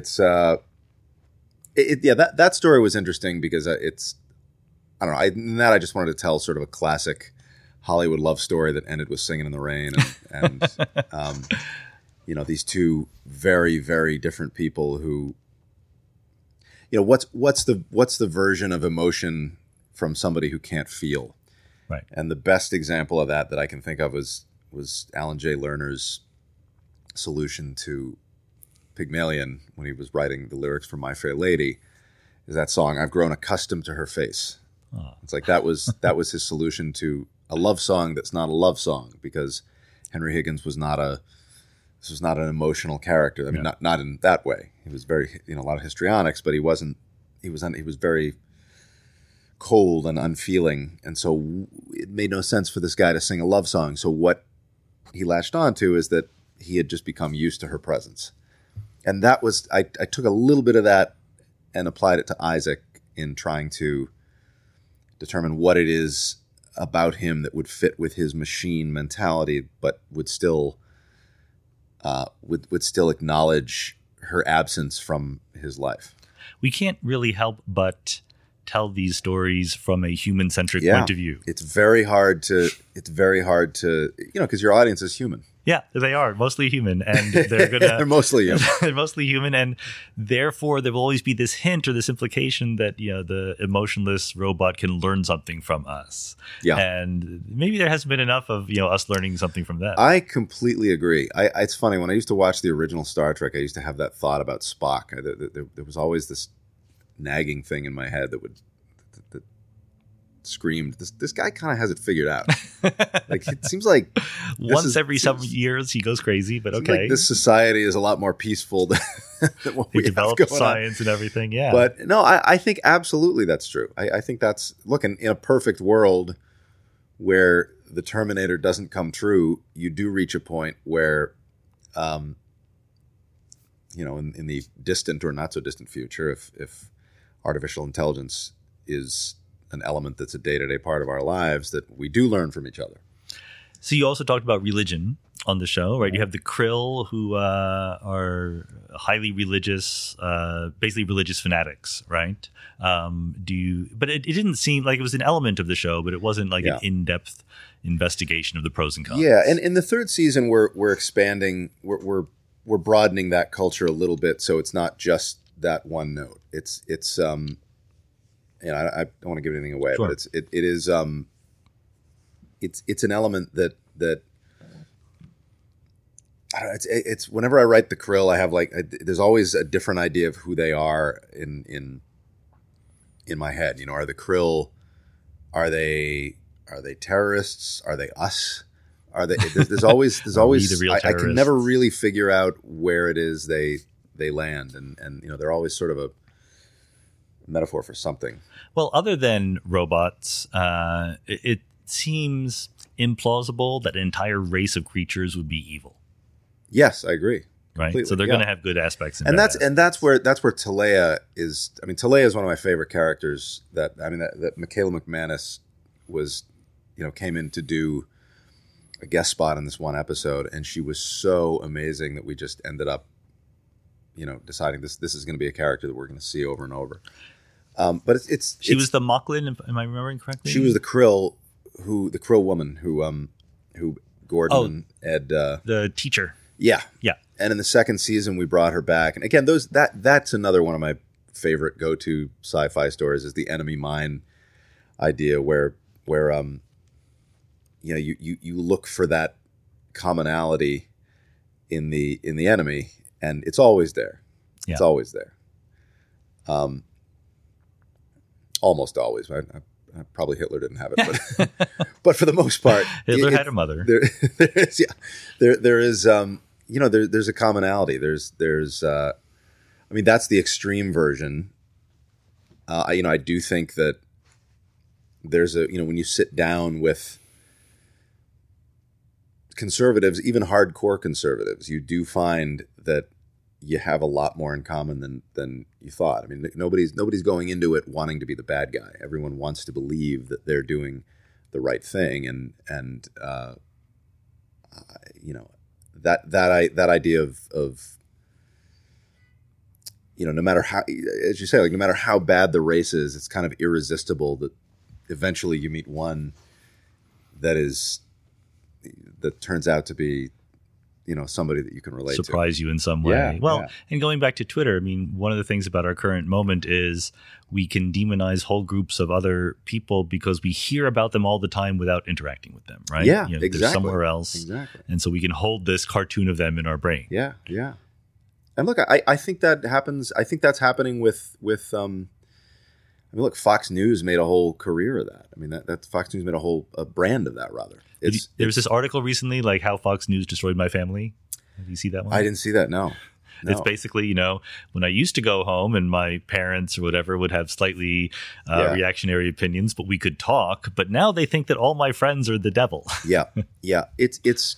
that story was interesting because it's, I don't know. I just wanted to tell sort of a classic Hollywood love story that ended with Singing in the Rain, and these two very, very different people who, what's the version of emotion from somebody who can't feel, right? And the best example of that I can think of was Alan J. Lerner's solution to Pygmalion when he was writing the lyrics for My Fair Lady. Is that song, "I've grown accustomed to her face." Oh. It's like that was his solution to a love song that's not a love song, because Henry Higgins was not an emotional character. I mean, not in that way. He was very, a lot of histrionics, but he was very cold and unfeeling. And so it made no sense for this guy to sing a love song. So what he latched onto is that he had just become used to her presence. And that was, I took a little bit of that and applied it to Isaac in trying to determine what it is about him that would fit with his machine mentality, but would still acknowledge her absence from his life. We can't really help but tell these stories from a human-centric point of view. It's very hard to, because your audience is human. Yeah, they are mostly human, and they're gonna. They're mostly human. They're mostly human, and therefore there will always be this hint or this implication that the emotionless robot can learn something from us. Yeah, and maybe there hasn't been enough of us learning something from them. I completely agree. It's funny, when I used to watch the original Star Trek, I used to have that thought about Spock. There was always this nagging thing in my head that screamed, this guy kind of has it figured out. Like, it seems like once every some years he goes crazy, but okay. Like this society is a lot more peaceful than what we developed have going science and everything. Yeah, but no, I think absolutely that's true. I think that's in a perfect world where the Terminator doesn't come true, you do reach a point where, in the distant or not so distant future, if artificial intelligence is an element that's a day-to-day part of our lives, that we do learn from each other. So you also talked about religion on the show, right? You have the Krill, who are highly religious, basically religious fanatics, right? But it didn't seem like it was an element of the show, but it wasn't like an in-depth investigation of the pros and cons. Yeah, and in the third season, we're expanding, we're broadening that culture a little bit, so it's not just that one note. It's I don't want to give anything away, sure. But it is it's an element that I don't know, it's whenever I write the Krill, I have there's always a different idea of who they are in my head. Are the Krill, are they terrorists? Are they us? Are they? There's always the real I can never really figure out where it is they land, and they're always sort of a metaphor for something. Well, other than robots, it seems implausible that an entire race of creatures would be evil. Yes, I agree. Right, completely. So they're going to have good aspects, and that's where Talea is. I mean, Talea is one of my favorite characters. That Michaela McManus was, came in to do a guest spot in this one episode, and she was so amazing that we just ended up, deciding this is going to be a character that we're going to see over and over. But she was the Mocklin. Am I remembering correctly? She was the Krill, the Krill woman who Gordon and Ed, the teacher. Yeah. Yeah. And in the second season, we brought her back. And again, that's another one of my favorite go-to sci-fi stories, is the enemy mine idea, where you look for that commonality in the enemy, and it's always there. Yeah. It's always there. Almost always. Probably Hitler didn't have it, but for the most part, Hitler had a mother. There is there's a commonality. There's that's the extreme version. I do think that there's when you sit down with conservatives, even hardcore conservatives, you do find that you have a lot more in common than you thought. I mean, nobody's going into it wanting to be the bad guy. Everyone wants to believe that they're doing the right thing, and that idea of no matter how, as you say, no matter how bad the race is, it's kind of irresistible that eventually you meet one that turns out to be somebody that you can relate to. Surprise you in some way. And going back to Twitter, I mean, one of the things about our current moment is we can demonize whole groups of other people because we hear about them all the time without interacting with them, right? Yeah, exactly. They're somewhere else. Exactly. And so we can hold this cartoon of them in our brain. Yeah, yeah. And look, I think that happens. I think that's happening with look, Fox News made a whole career of that. I mean, that Fox News made a brand of that, rather. There was this article recently, like how Fox News destroyed my family. Did you see that one? I didn't see that, no. It's basically, when I used to go home and my parents or whatever would have slightly reactionary opinions, but we could talk. But now they think that all my friends are the devil. Yeah, yeah. It's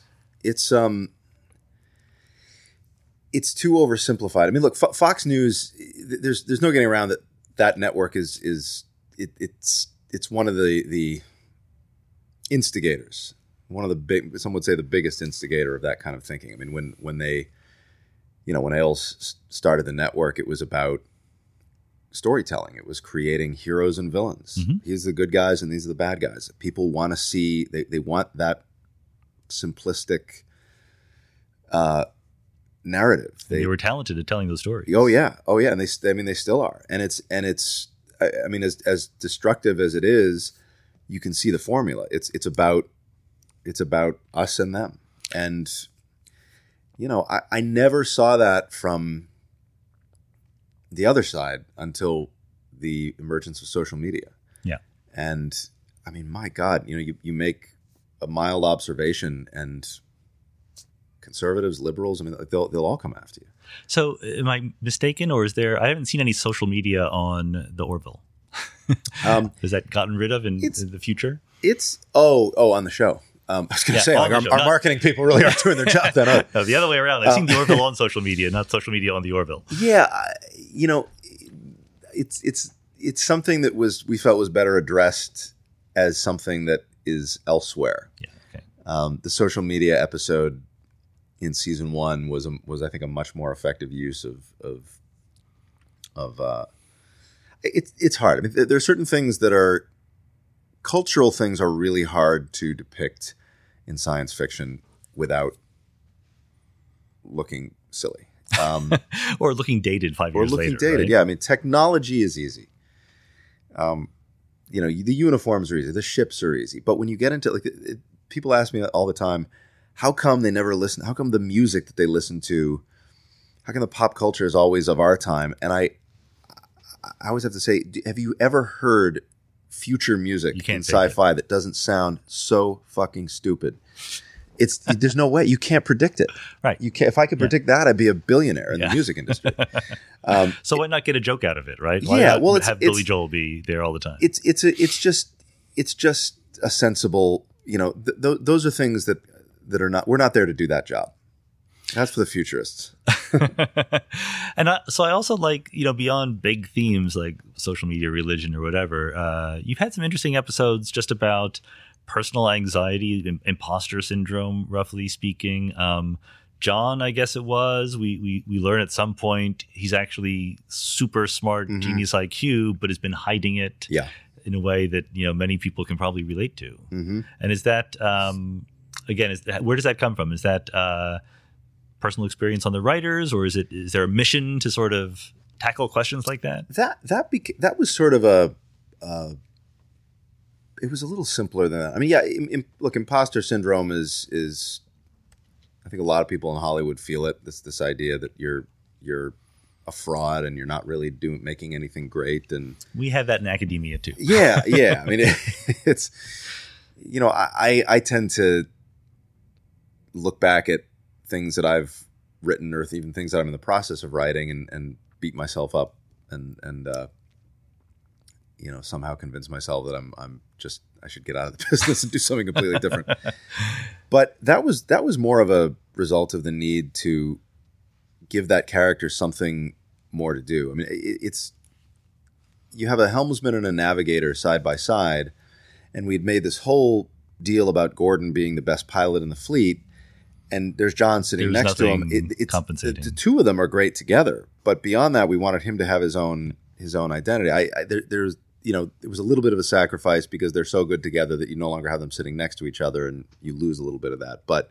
too oversimplified. I mean, look, Fox News. There's no getting around that network it's one of the instigators, one of the big, some would say the biggest instigator of that kind of thinking. I mean, when they, when Ailes started the network, it was about storytelling. It was creating heroes and villains. Mm-hmm. These are the good guys and these are the bad guys. People want to see, they want that simplistic narrative. They were talented at telling those stories. Oh yeah, and they still are. And it's as destructive as it is, you can see the formula. It's about us and them. And I never saw that from the other side until the emergence of social media. Yeah. And I mean, my God, you make a mild observation and conservatives, liberals, I mean, they'll all come after you. So am I mistaken, or is there, I haven't seen any social media on the Orville. Is that gotten rid of in the future? It's, on the show. I was going to say, like, our marketing people really aren't doing their job then. No, the other way around. I've seen the Orville on social media, not social media on the Orville. Yeah. It's something that we felt was better addressed as something that is elsewhere. Yeah. Okay. The social media episode in season 1 was I think a much more effective use of it's hard. I mean, there are certain things that are cultural things are really hard to depict in science fiction without looking silly. Or looking dated 5 years later. Or looking dated, right? yeah. I mean, technology is easy. The uniforms are easy. The ships are easy. But when you get into, people ask me all the time, how come they never listen? How come the music that they listen to, how come the pop culture is always of our time? And I always have to say, have you ever heard future music in sci-fi that doesn't sound so fucking stupid? There's no way. You can't predict it. Right. You can't. If I could predict that, I'd be a billionaire in the music industry. So why not get a joke out of it, right? Why not have Billy Joel be there all the time? It's just a sensible. Those are things that are not. We're not there to do that job. That's for the futurists. And so I also like, beyond big themes like social media, religion, or whatever, you've had some interesting episodes just about personal anxiety, imposter syndrome, roughly speaking. John, I guess it was, we learn at some point he's actually super smart, genius IQ, but has been hiding it in a way that, many people can probably relate to. Mm-hmm. And is that, where does that come from? Is that personal experience on the writers, or is there a mission to sort of tackle questions like that? That was sort of it was a little simpler than that. I mean, look, imposter syndrome is I think a lot of people in Hollywood feel it. This idea that you're a fraud and you're not really making anything great. And we have that in academia too. Yeah. I mean, it's I tend to look back at things that I've written, or even things that I'm in the process of writing, and beat myself up and somehow convince myself that I should get out of the business and do something completely different. But that was more of a result of the need to give that character something more to do. I mean, you have a helmsman and a navigator side by side, and we'd made this whole deal about Gordon being the best pilot in the fleet, and there's John sitting next to him. It's compensating. The two of them are great together, but beyond that, we wanted him to have his own identity. There's it was a little bit of a sacrifice because they're so good together that you no longer have them sitting next to each other, and you lose a little bit of that. But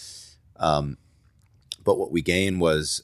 what we gained was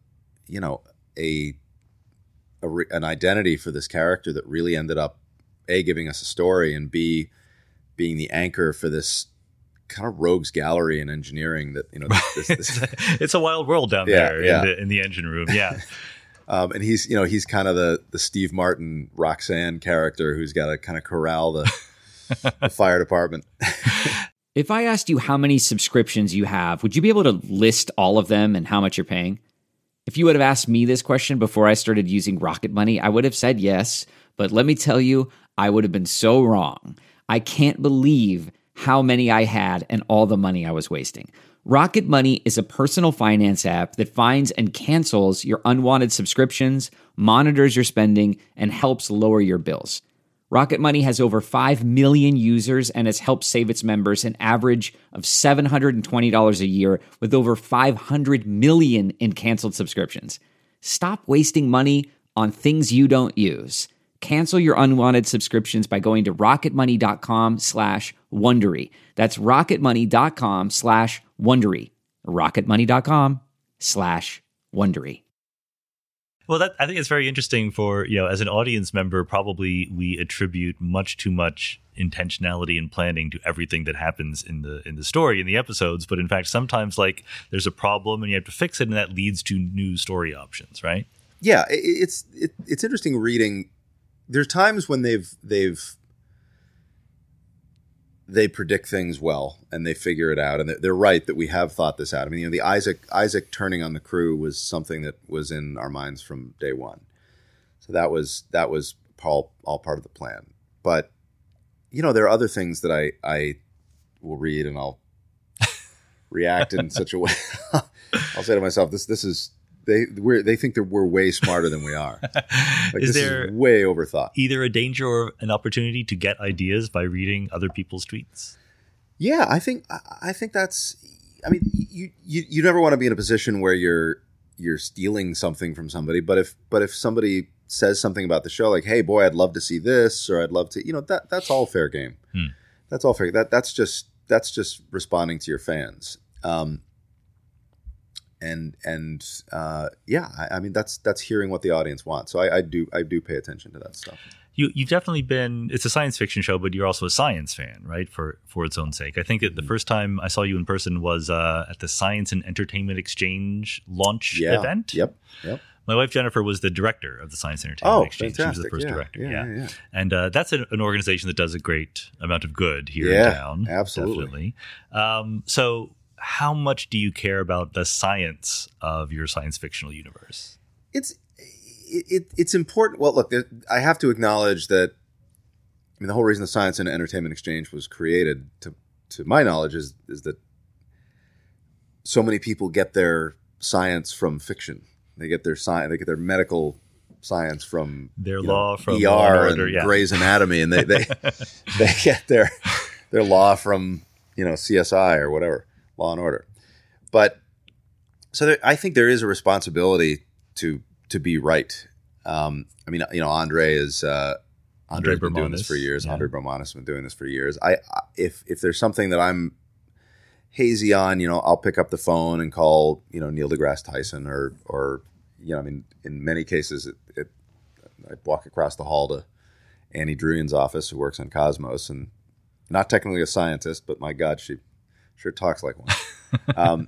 an identity for this character that really ended up A, giving us a story, and B, being the anchor for this kind of rogues gallery in engineering that this it's a wild world down there in the engine room. Yeah. And he's kind of the Steve Martin Roxanne character who's got to kind of corral the fire department. If I asked you how many subscriptions you have, would you be able to list all of them and how much you're paying? If you would have asked me this question before I started using Rocket Money, I would have said yes. But let me tell you, I would have been so wrong. I can't believe how many I had and all the money I was wasting. Rocket Money is a personal finance app that finds and cancels your unwanted subscriptions, monitors your spending, and helps lower your bills. Rocket Money has over 5 million users and has helped save its members an average of $720 a year with over 500 million in canceled subscriptions. Stop wasting money on things you don't use. Cancel your unwanted subscriptions by going to rocketmoney.com/Wondery. That's rocketmoney.com/Wondery. rocketmoney.com/Wondery. Well, I think it's very interesting for, as an audience member, probably we attribute much too much intentionality and planning to everything that happens in the story, in the episodes. But in fact, sometimes there's a problem and you have to fix it, and that leads to new story options, right? Yeah, it's interesting reading. There's times when they predict things well and they figure it out, and they're right that we have thought this out. I mean, the Isaac turning on the crew was something that was in our minds from day one. So that was all part of the plan. But there are other things that I will read and I'll react in such a way. I'll say to myself, this is. They think that we're way smarter than we are. Is there way overthought? Either a danger or an opportunity to get ideas by reading other people's tweets? Yeah, I think that's. I mean, you never want to be in a position where you're stealing something from somebody. But if somebody says something about the show, like, "Hey, boy, I'd love to see this," or "I'd love to," that's all fair game. That's all fair. That's just responding to your fans. I mean that's hearing what the audience wants. So I do pay attention to that stuff. You've definitely been. It's a science fiction show, but you're also a science fan, right? For its own sake. I think that the first time I saw you in person was at the Science and Entertainment Exchange launch event. Yep. My wife Jennifer was the director of the Science and Entertainment Exchange. Fantastic. She was the first director. Yeah. And that's an organization that does a great amount of good here in town. Absolutely. Definitely. So, how much do you care about the science of your science fictional universe? It's important. Well, look, I have to acknowledge that. I mean, the whole reason the Science and Entertainment Exchange was created, to my knowledge, is that so many people get their science from fiction. They get their their medical science from their law from ER Law and Order, and Grey's Anatomy, and they get their law from CSI or whatever, Law and Order. But so I think there is a responsibility to be right. I mean, Andre has been doing this for years. Yeah. Andre Bromanis has been doing this for years. If there's something that I'm hazy on, I'll pick up the phone and call, Neil deGrasse Tyson or I mean, in many cases, I walk across the hall to Annie Druyan's office, who works on Cosmos, and not technically a scientist, but my God, she sure talks like one.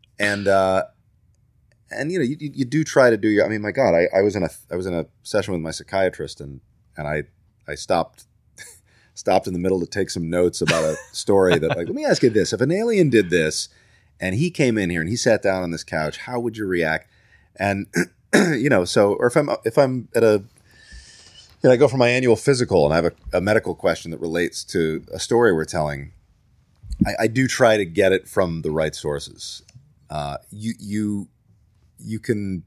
You do try to do your. I mean, my God, I was in a session with my psychiatrist, and I stopped in the middle to take some notes about a story that, like, let me ask you this: if an alien did this, and he came in here and he sat down on this couch, how would you react? And or if I'm at a, I go for my annual physical and I have a medical question that relates to a story we're telling, I do try to get it from the right sources. You can,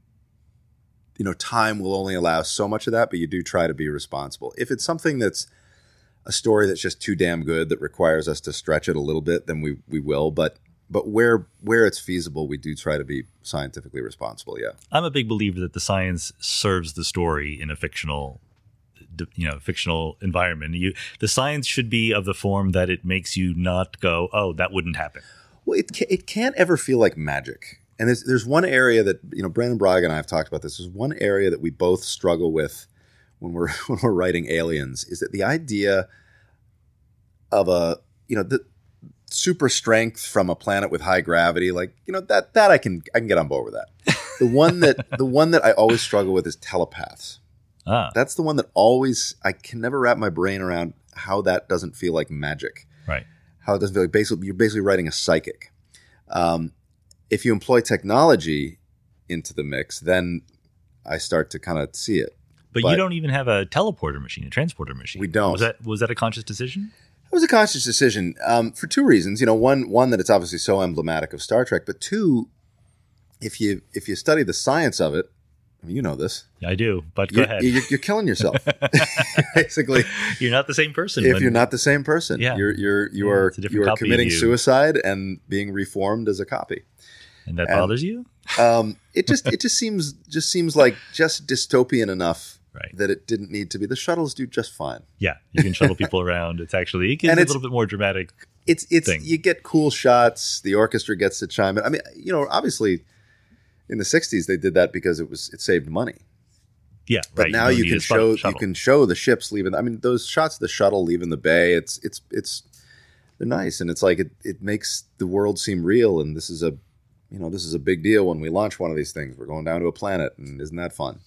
time will only allow so much of that, but you do try to be responsible. If it's something that's a story that's just too damn good that requires us to stretch it a little bit, then we will. But where it's feasible, we do try to be scientifically responsible. Yeah, I'm a big believer that the science serves the story in a fictional environment. The science should be of the form that it makes you not go, oh, that wouldn't happen. Well, it can't ever feel like magic. And there's one area that Brandon Braga and I have talked about this. There's one area that we both struggle with when we're writing Aliens, is that the idea of the super strength from a planet with high gravity, that I can get on board with that. The one that I always struggle with is telepaths. That's the one that I can never wrap my brain around how that doesn't feel like magic. Right. How it doesn't feel like you're basically writing a psychic. If you employ technology into the mix, then I start to kind of see it. But you don't even have a teleporter machine, a transporter machine. We don't. Was that a conscious decision? It was a conscious decision for two reasons. One that it's obviously so emblematic of Star Trek, but two, if you study the science of it, I mean, you know this. I do, but go ahead. You're killing yourself. Basically, you're not the same person. If you're not the same person, yeah. you are committing suicide and being reformed as a copy. And that bothers you? It just seems like just dystopian enough. Right. That it didn't need to be. The shuttles do just fine. Yeah, you can shuttle people around. It gets a little bit more dramatic it's thing. you get cool shots. The orchestra gets to chime in. I mean, obviously in the 60s they did that because it saved money. Yeah, but right. now you can show the ships leaving. I mean, those shots of the shuttle leaving the bay. It's they're nice, and it's like it makes the world seem real. And this is a big deal when we launch one of these things. We're going down to a planet, and isn't that fun?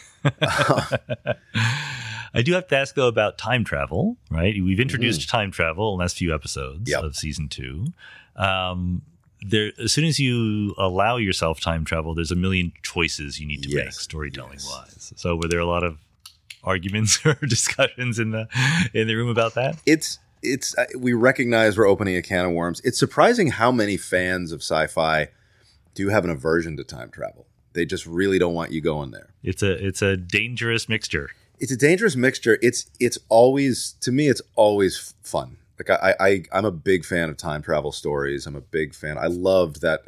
I do have to ask, though, about time travel, right? We've introduced time travel in the last few episodes of season 2. As soon as you allow yourself time travel, there's a million choices you need to make storytelling-wise. So were there a lot of arguments or discussions in the room about that? We recognize we're opening a can of worms. It's surprising how many fans of sci-fi do have an aversion to time travel. They just really don't want you going there. It's a dangerous mixture. It's a dangerous mixture. It's always, to me, it's always fun. Like I'm a big fan of time travel stories. I'm a big fan. I loved that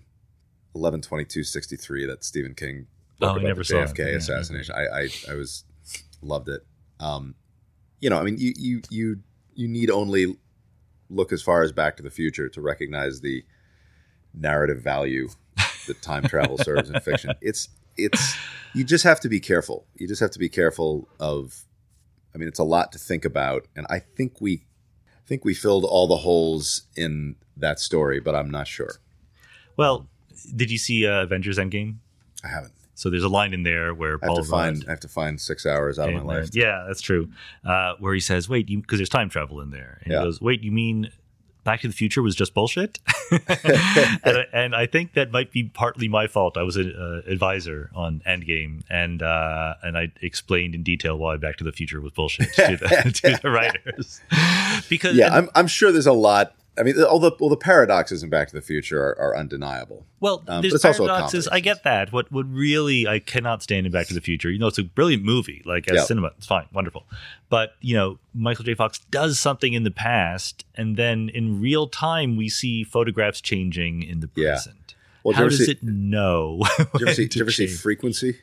11/22/63 that Stephen King book about the JFK assassination. I loved it. I mean, you need only look as far as Back to the Future to recognize the narrative value that time travel serves in fiction. It's you just have to be careful. You just have to be careful of. I mean, it's a lot to think about, and I think we filled all the holes in that story, but I'm not sure. Well, did you see Avengers Endgame? I haven't. So there's a line in there where I have to find 6 hours out of my life. Yeah, that's true. Where he says, "Wait, because there's time travel in there," and he goes, "Wait, you mean Back to the Future was just bullshit?" and I think that might be partly my fault. I was an advisor on Endgame, and I explained in detail why Back to the Future was bullshit to the writers. Because I'm sure there's a lot. I mean, all the paradoxes in Back to the Future are undeniable. Well, there's paradoxes. I get that. What really I cannot stand in Back to the Future, it's a brilliant movie, like as cinema, it's fine, wonderful. But, Michael J. Fox does something in the past, and then in real time we see photographs changing in the present. Well, how does it know? Did you ever see Frequency?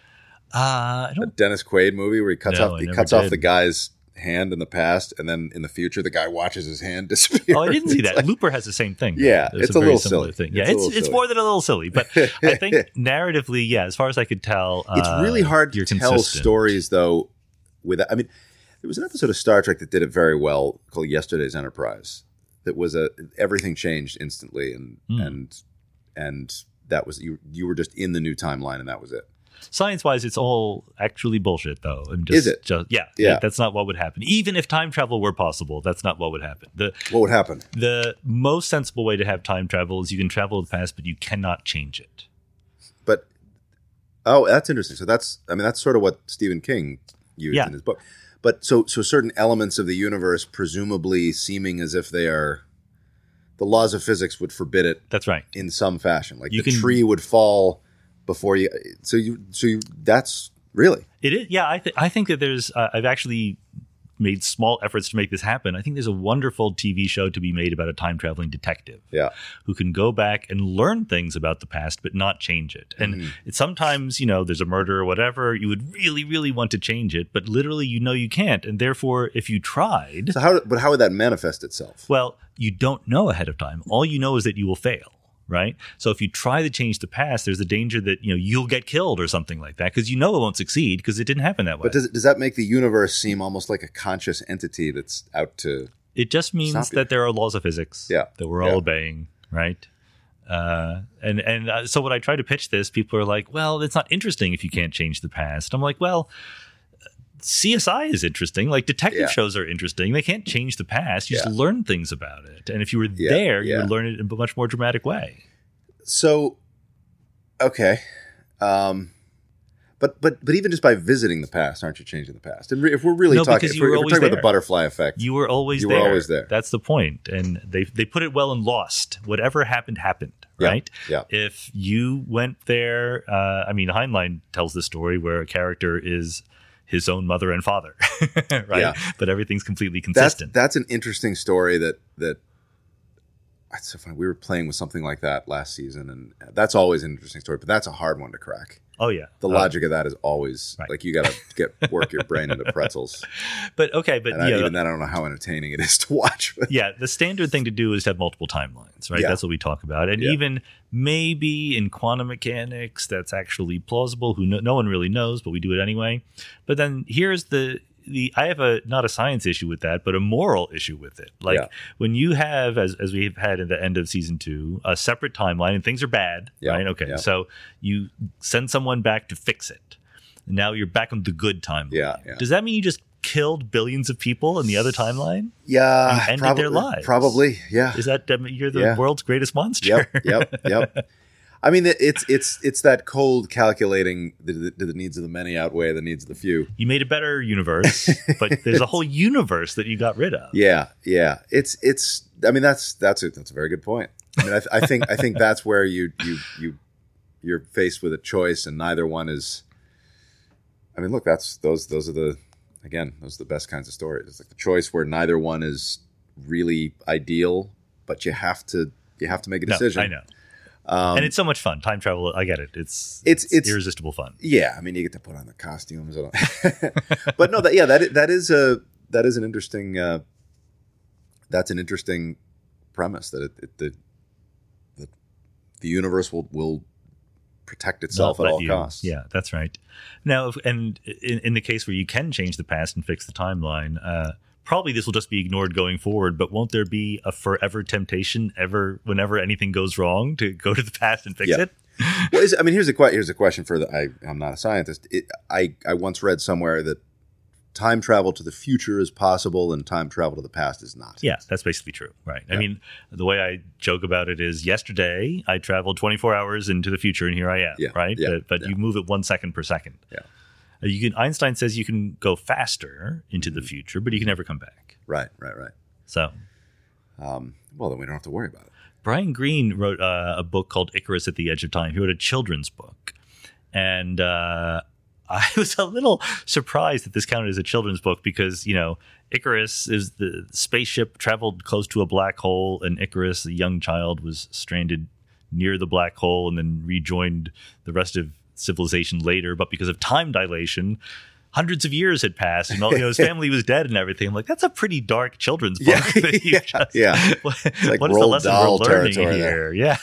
I don't. A Dennis Quaid movie where he cuts off the guy's hand in the past, and then in the future the guy watches his hand disappear. I didn't see that. Like, Looper has the same thing. Yeah, it's a little silly thing. Yeah, it's more than a little silly, but I think narratively, as far as I could tell, it's really hard to tell stories though. There was an episode of Star Trek that did it very well called Yesterday's Enterprise. That was everything changed instantly, and that was you were just in the new timeline, and that was it. Science-wise, it's all actually bullshit, though. Is it? Yeah. That's not what would happen. Even if time travel were possible, that's not what would happen. What would happen? The most sensible way to have time travel is you can travel to the past, but you cannot change it. But, that's interesting. So that's sort of what Stephen King used in his book. But so certain elements of the universe, presumably seeming as if they are, the laws of physics would forbid it. That's right. In some fashion. Like tree would fall before you, so you that's really it is. Yeah, I think that there's. I've actually made small efforts to make this happen. I think there's a wonderful TV show to be made about a time traveling detective, who can go back and learn things about the past but not change it. And it's sometimes there's a murder or whatever, you would really, really want to change it, but literally you can't, and therefore if you tried, so how would that manifest itself? Well, you don't know ahead of time. All you know is that you will fail. Right. So if you try to change the past, there's a danger that, you'll get killed or something like that because it won't succeed because it didn't happen that way. But does that make the universe seem almost like a conscious entity that's out to... It just means that there are laws of physics that we're all obeying. Right. So when I try to pitch this, people are like, well, it's not interesting if you can't change the past. I'm like, well, CSI is interesting. Like detective shows are interesting. They can't change the past. You just learn things about it. And if you were there, you would learn it in a much more dramatic way. So, okay. But even just by visiting the past, aren't you changing the past? And if we're really talking about the butterfly effect, you were always there. That's the point. And they put it well in Lost. Whatever happened, right? Yeah. If you went there, Heinlein tells the story where a character is his own mother and father, right? Yeah. But everything's completely consistent. That's an interesting story that that's so funny. We were playing with something like that last season, and that's always an interesting story, but that's a hard one to crack. Oh yeah. The logic of that is always Right. like you got to work your brain into pretzels. But Even then, I don't know how entertaining it is to watch. But yeah, the standard thing to do is to have multiple timelines, right? Yeah. That's what we talk about. And even maybe in quantum mechanics, that's actually plausible. No one really knows, but we do it anyway. But then here's the I have not a science issue with that, but a moral issue with it. Like when you have, as we've had at the end of season 2, a separate timeline and things are bad, right? Okay, so you send someone back to fix it. Now you're back on the good timeline. Yeah. Does that mean you just killed billions of people in the other timeline? Yeah, and ended their lives? Probably, yeah. Is that you're the world's greatest monster? Yep. I mean, it's that cold calculating the needs of the many outweigh the needs of the few. You made a better universe, but there's a whole universe that you got rid of. Yeah. It's. I mean, that's a very good point. I mean, I think that's where you're faced with a choice, and neither one is. I mean, look, those are the best kinds of stories. It's like the choice where neither one is really ideal, but you have to make a decision. I know. And it's so much fun. Time travel, I get it. It's irresistible fun. Yeah, I mean, you get to put on the costumes, but no, that is an interesting. That's an interesting premise that the universe will protect itself at all costs. Yeah, that's right. Now, in the case where you can change the past and fix the timeline. Probably this will just be ignored going forward, but won't there be a forever temptation whenever anything goes wrong to go to the past and fix it? Well, here's a question for I'm not a scientist. I once read somewhere that time travel to the future is possible and time travel to the past is not. Yeah, that's basically true, right? Yeah. I mean, the way I joke about it is yesterday I traveled 24 hours into the future and here I am, right? But you move it 1 second per second. Yeah. Einstein says you can go faster into the future, but you can never come back. Right. So, well, then we don't have to worry about it. Brian Greene wrote a book called Icarus at the Edge of Time. He wrote a children's book, and I was a little surprised that this counted as a children's book because Icarus is the spaceship traveled close to a black hole, and Icarus, a young child, was stranded near the black hole and then rejoined the rest of civilization later, but because of time dilation, hundreds of years had passed, and his family was dead and everything. I'm like, that's a pretty dark children's book. What is the lesson we're learning here? Yeah.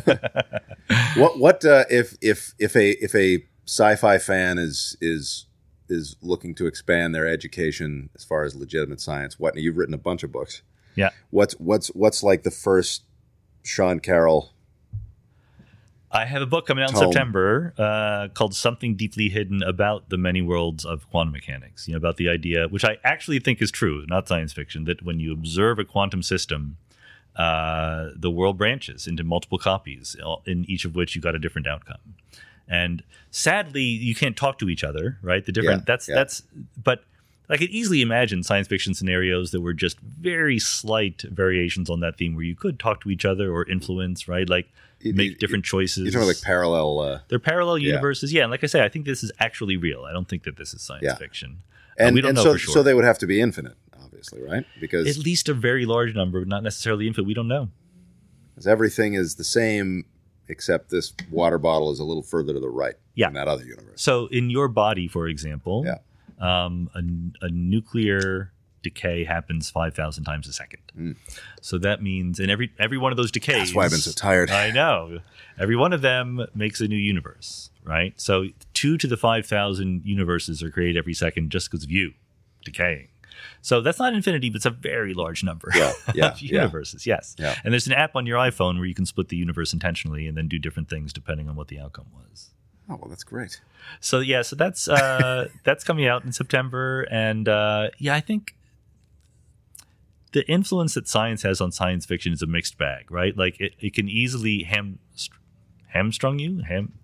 What if a sci-fi fan is looking to expand their education as far as legitimate science? You've written a bunch of books. Yeah. What's like the first Sean Carroll? I have a book coming out in September called Something Deeply Hidden About the Many Worlds of Quantum Mechanics. About the idea, which I actually think is true, not science fiction, that when you observe a quantum system, the world branches into multiple copies, in each of which you got a different outcome. And sadly, you can't talk to each other, right? But I could easily imagine science fiction scenarios that were just very slight variations on that theme where you could talk to each other or influence, right? Like make different choices. You're talking like parallel. They're parallel universes. Yeah. And like I say, I think this is actually real. I don't think that this is science fiction. And we don't know for sure. So they would have to be infinite, obviously, right? Because at least a very large number, but not necessarily infinite. We don't know. Because everything is the same, except this water bottle is a little further to the right in that other universe. So in your body, for example, a nuclear decay happens 5,000 times a second. So that means in every one of those decays. That's why I've been so tired. I know. Every one of them makes a new universe, right? So 2 to the 5,000 universes are created every second just because of you decaying. So that's not infinity, but it's a very large number of universes. Yes. Yeah. And there's an app on your iPhone where you can split the universe intentionally and then do different things depending on what the outcome was. Oh, well, that's great. So that's that's coming out in September, and I think the influence that science has on science fiction is a mixed bag, right? Like it can easily hamstring you,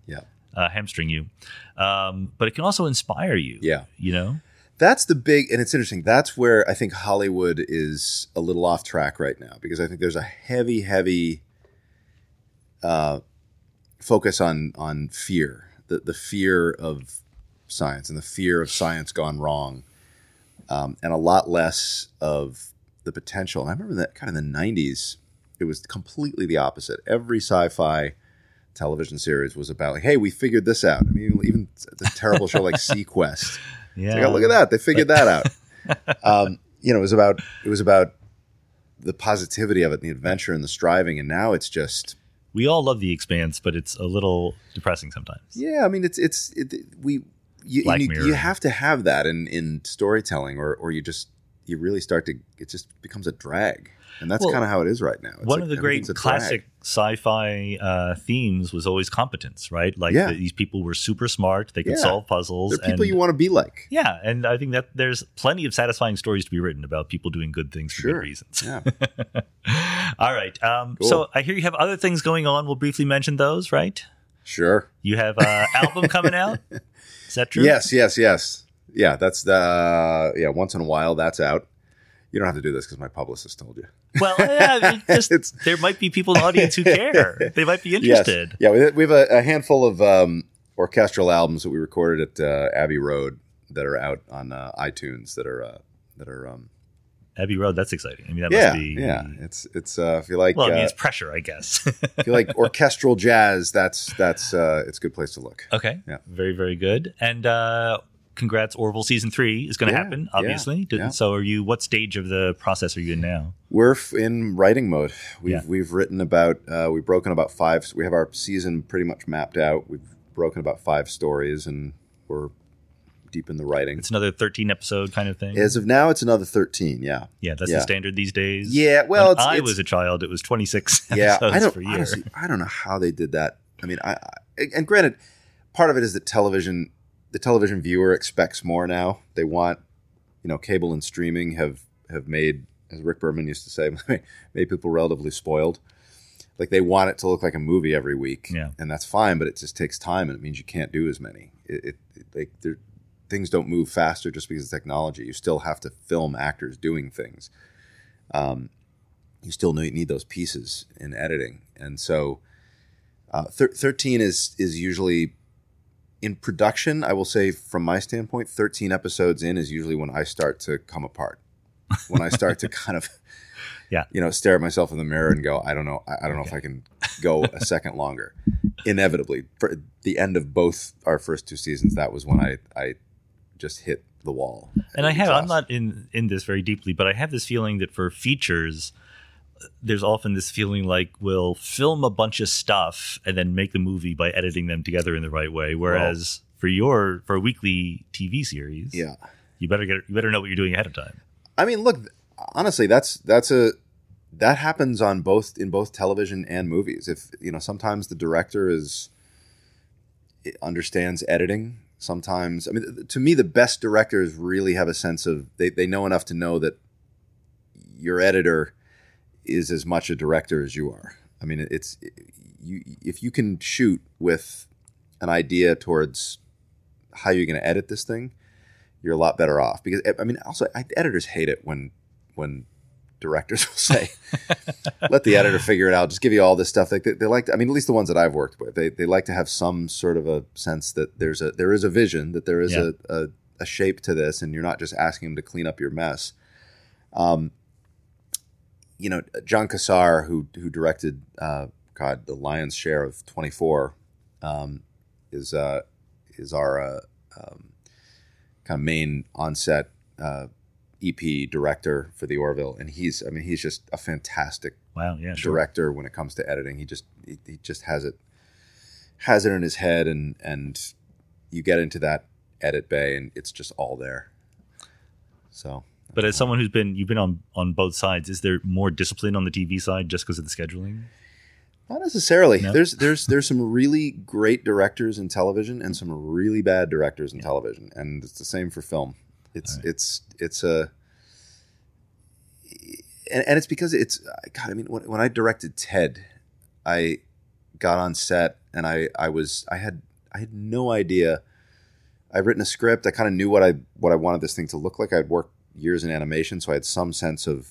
but it can also inspire you. Yeah, that's the big, and it's interesting. That's where I think Hollywood is a little off track right now, because I think there's a heavy focus on fear. The fear of science and the fear of science gone wrong, and a lot less of the potential. And I remember that kind of in the 90s, it was completely the opposite. Every sci-fi television series was about like, hey, we figured this out. I mean, even the terrible show like Sequest. Yeah. Like, oh, look at that. They figured that out. It was about the positivity of it, the adventure and the striving. And now it's just, We all love The Expanse, but it's a little depressing sometimes. yeah, I mean, Black Mirror. you have to have that in storytelling or you really start to, it just becomes a drag. And that's Well, kind of how it is right now. It's One like of the great everything's a classic drag. sci-fi themes was always competence, right? Like Yeah. these people were super smart. They could Yeah. solve puzzles. They're people and, you want to be like. Yeah, and I think that there's plenty of satisfying stories to be written about people doing good things for Sure. good reasons. Yeah. All right. Cool. So I hear you have other things going on. We'll briefly mention those, right? Sure. You have an album coming out. Is that true? Yes. Yeah, that's once in a while that's out. You don't have to do this because my publicist told you. Well, yeah, there might be people in the audience who care. They might be interested. Yes. Yeah, we have a handful of orchestral albums that we recorded at Abbey Road that are out on iTunes that are Abbey Road, that's exciting. I mean, that yeah, must be. yeah. It's if you like, Well, I mean, it's pressure, I guess. if you like orchestral jazz, that's it's a good place to look. Okay. Yeah. Very, very good. And congrats, Orville season 3 is going to Yeah, happen, yeah, obviously. yeah. So what stage of the process are you in now? We're in writing mode. Yeah. We've written about we've broken about 5. We have our season pretty much mapped out. We've broken about 5 stories, and we're deep in the writing. It's another 13 episode kind of thing? As of now, it's another 13. Yeah. Yeah, that's Yeah. the standard these days. Yeah. Well, When I was a child, it was 26 yeah. episodes per year. Honestly, I don't know how they did that. I mean, and granted, part of it is that the television viewer expects more now. They want, cable and streaming have made, as Rick Berman used to say, made people relatively spoiled. Like they want it to look like a movie every week, Yeah. and that's fine. But it just takes time, and it means you can't do as many. Things don't move faster just because of technology. You still have to film actors doing things. You still need those pieces in editing, and so 13 is usually in production. I will say, from my standpoint, 13 episodes in is usually when I start to come apart. When I start to kind of, Yeah. stare at myself in the mirror and go, I don't know if I can go a second longer. Inevitably, for the end of both our first 2 seasons, that was when I just hit the wall. And I'm not in this very deeply, but I have this feeling that for features, there's often this feeling like we'll film a bunch of stuff and then make the movie by editing them together in the right way. Whereas for a weekly TV series, Yeah. you better know what you're doing ahead of time. I mean, look, honestly, that happens in both television and movies. If sometimes the director understands editing. Sometimes, I mean, to me, the best directors really have a sense of they know enough to know that your editor is as much a director as you are. I mean, if you can shoot with an idea towards how you're going to edit this thing, you're a lot better off. Because I mean, also, editors hate it when directors will say, "Let the editor figure it out. Just give you all this stuff." Like they like. I mean, at least the ones that I've worked with, they like to have some sort of a sense that there is a vision, that there is a shape to this, and you're not just asking them to clean up your mess. John Cassar, who directed the lion's share of 24, is our kind of main on-set EP director for the Orville, and he's just a fantastic Wow, yeah, sure. director when it comes to editing. He just has it in his head, and you get into that edit bay, and it's just all there. So. But as someone you've been on both sides, is there more discipline on the TV side just because of the scheduling? Not necessarily. No? There's some really great directors in television and some really bad directors in television, and it's the same for film. It's because God. I mean, when I directed Ted, I got on set and I had no idea. I'd written a script. I kind of knew what I wanted this thing to look like. I'd worked years in animation, so I had some sense of,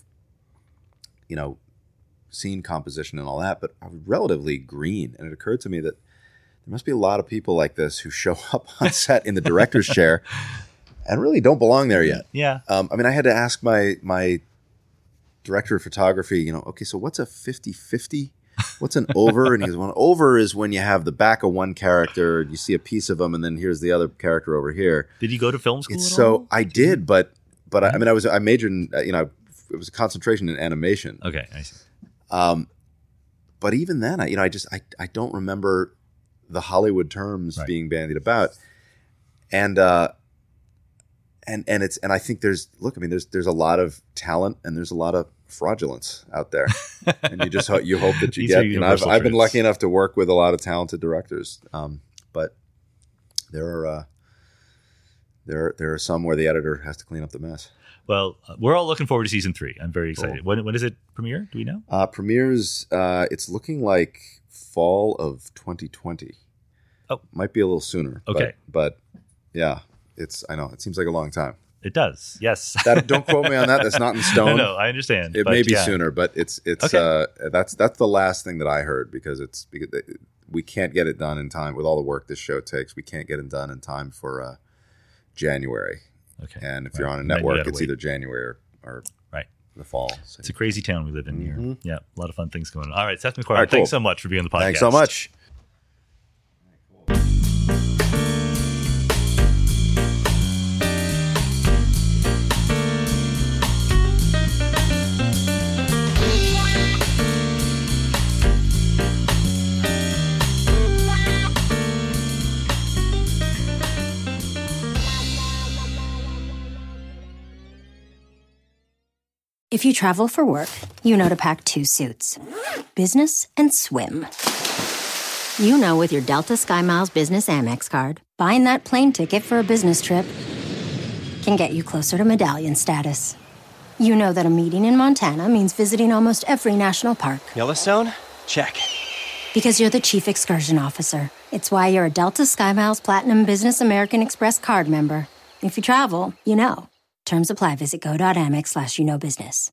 scene composition and all that, but I was relatively green. And it occurred to me that there must be a lot of people like this who show up on set in the director's chair and really don't belong there yet. Yeah. I mean, I had to ask my director of photography, okay, so what's a 50-50? what's an over? And he goes, well, an over is when you have the back of one character, you see a piece of them, and then here's the other character over here. Did you go to film school at all? So I did, but I majored in, it was a concentration in animation. Okay, I see. But even then, I don't remember the Hollywood terms being bandied about. And I think there's a lot of talent and there's a lot of fraudulence out there, and you hope that you get. I've been lucky enough to work with a lot of talented directors, but there are some where the editor has to clean up the mess. Well, we're all looking forward to season 3. I'm very excited. Cool. When does it premiere? Do we know? Premieres. It's looking like fall of 2020. Oh, might be a little sooner. Okay, but yeah. I know. It seems like a long time. It does. Yes. Don't quote me on that. That's not in stone. No, I understand. It may be sooner, but it's okay. That's the last thing that I heard because we can't get it done in time with all the work this show takes. We can't get it done in time for January. Okay. And if you're on a network, it's either January or the fall. So. It's a crazy town we live in here. Yeah, a lot of fun things going on. All right, Seth MacFarlane, thanks so much for being on the podcast. Thanks so much. If you travel for work, you know to pack 2 suits. Business and swim. You know with your Delta SkyMiles Business Amex card, buying that plane ticket for a business trip can get you closer to medallion status. You know that a meeting in Montana means visiting almost every national park. Yellowstone? Check. Because you're the chief excursion officer. It's why you're a Delta SkyMiles Platinum Business American Express card member. If you travel, you know. Terms apply. Visit go.amex/business.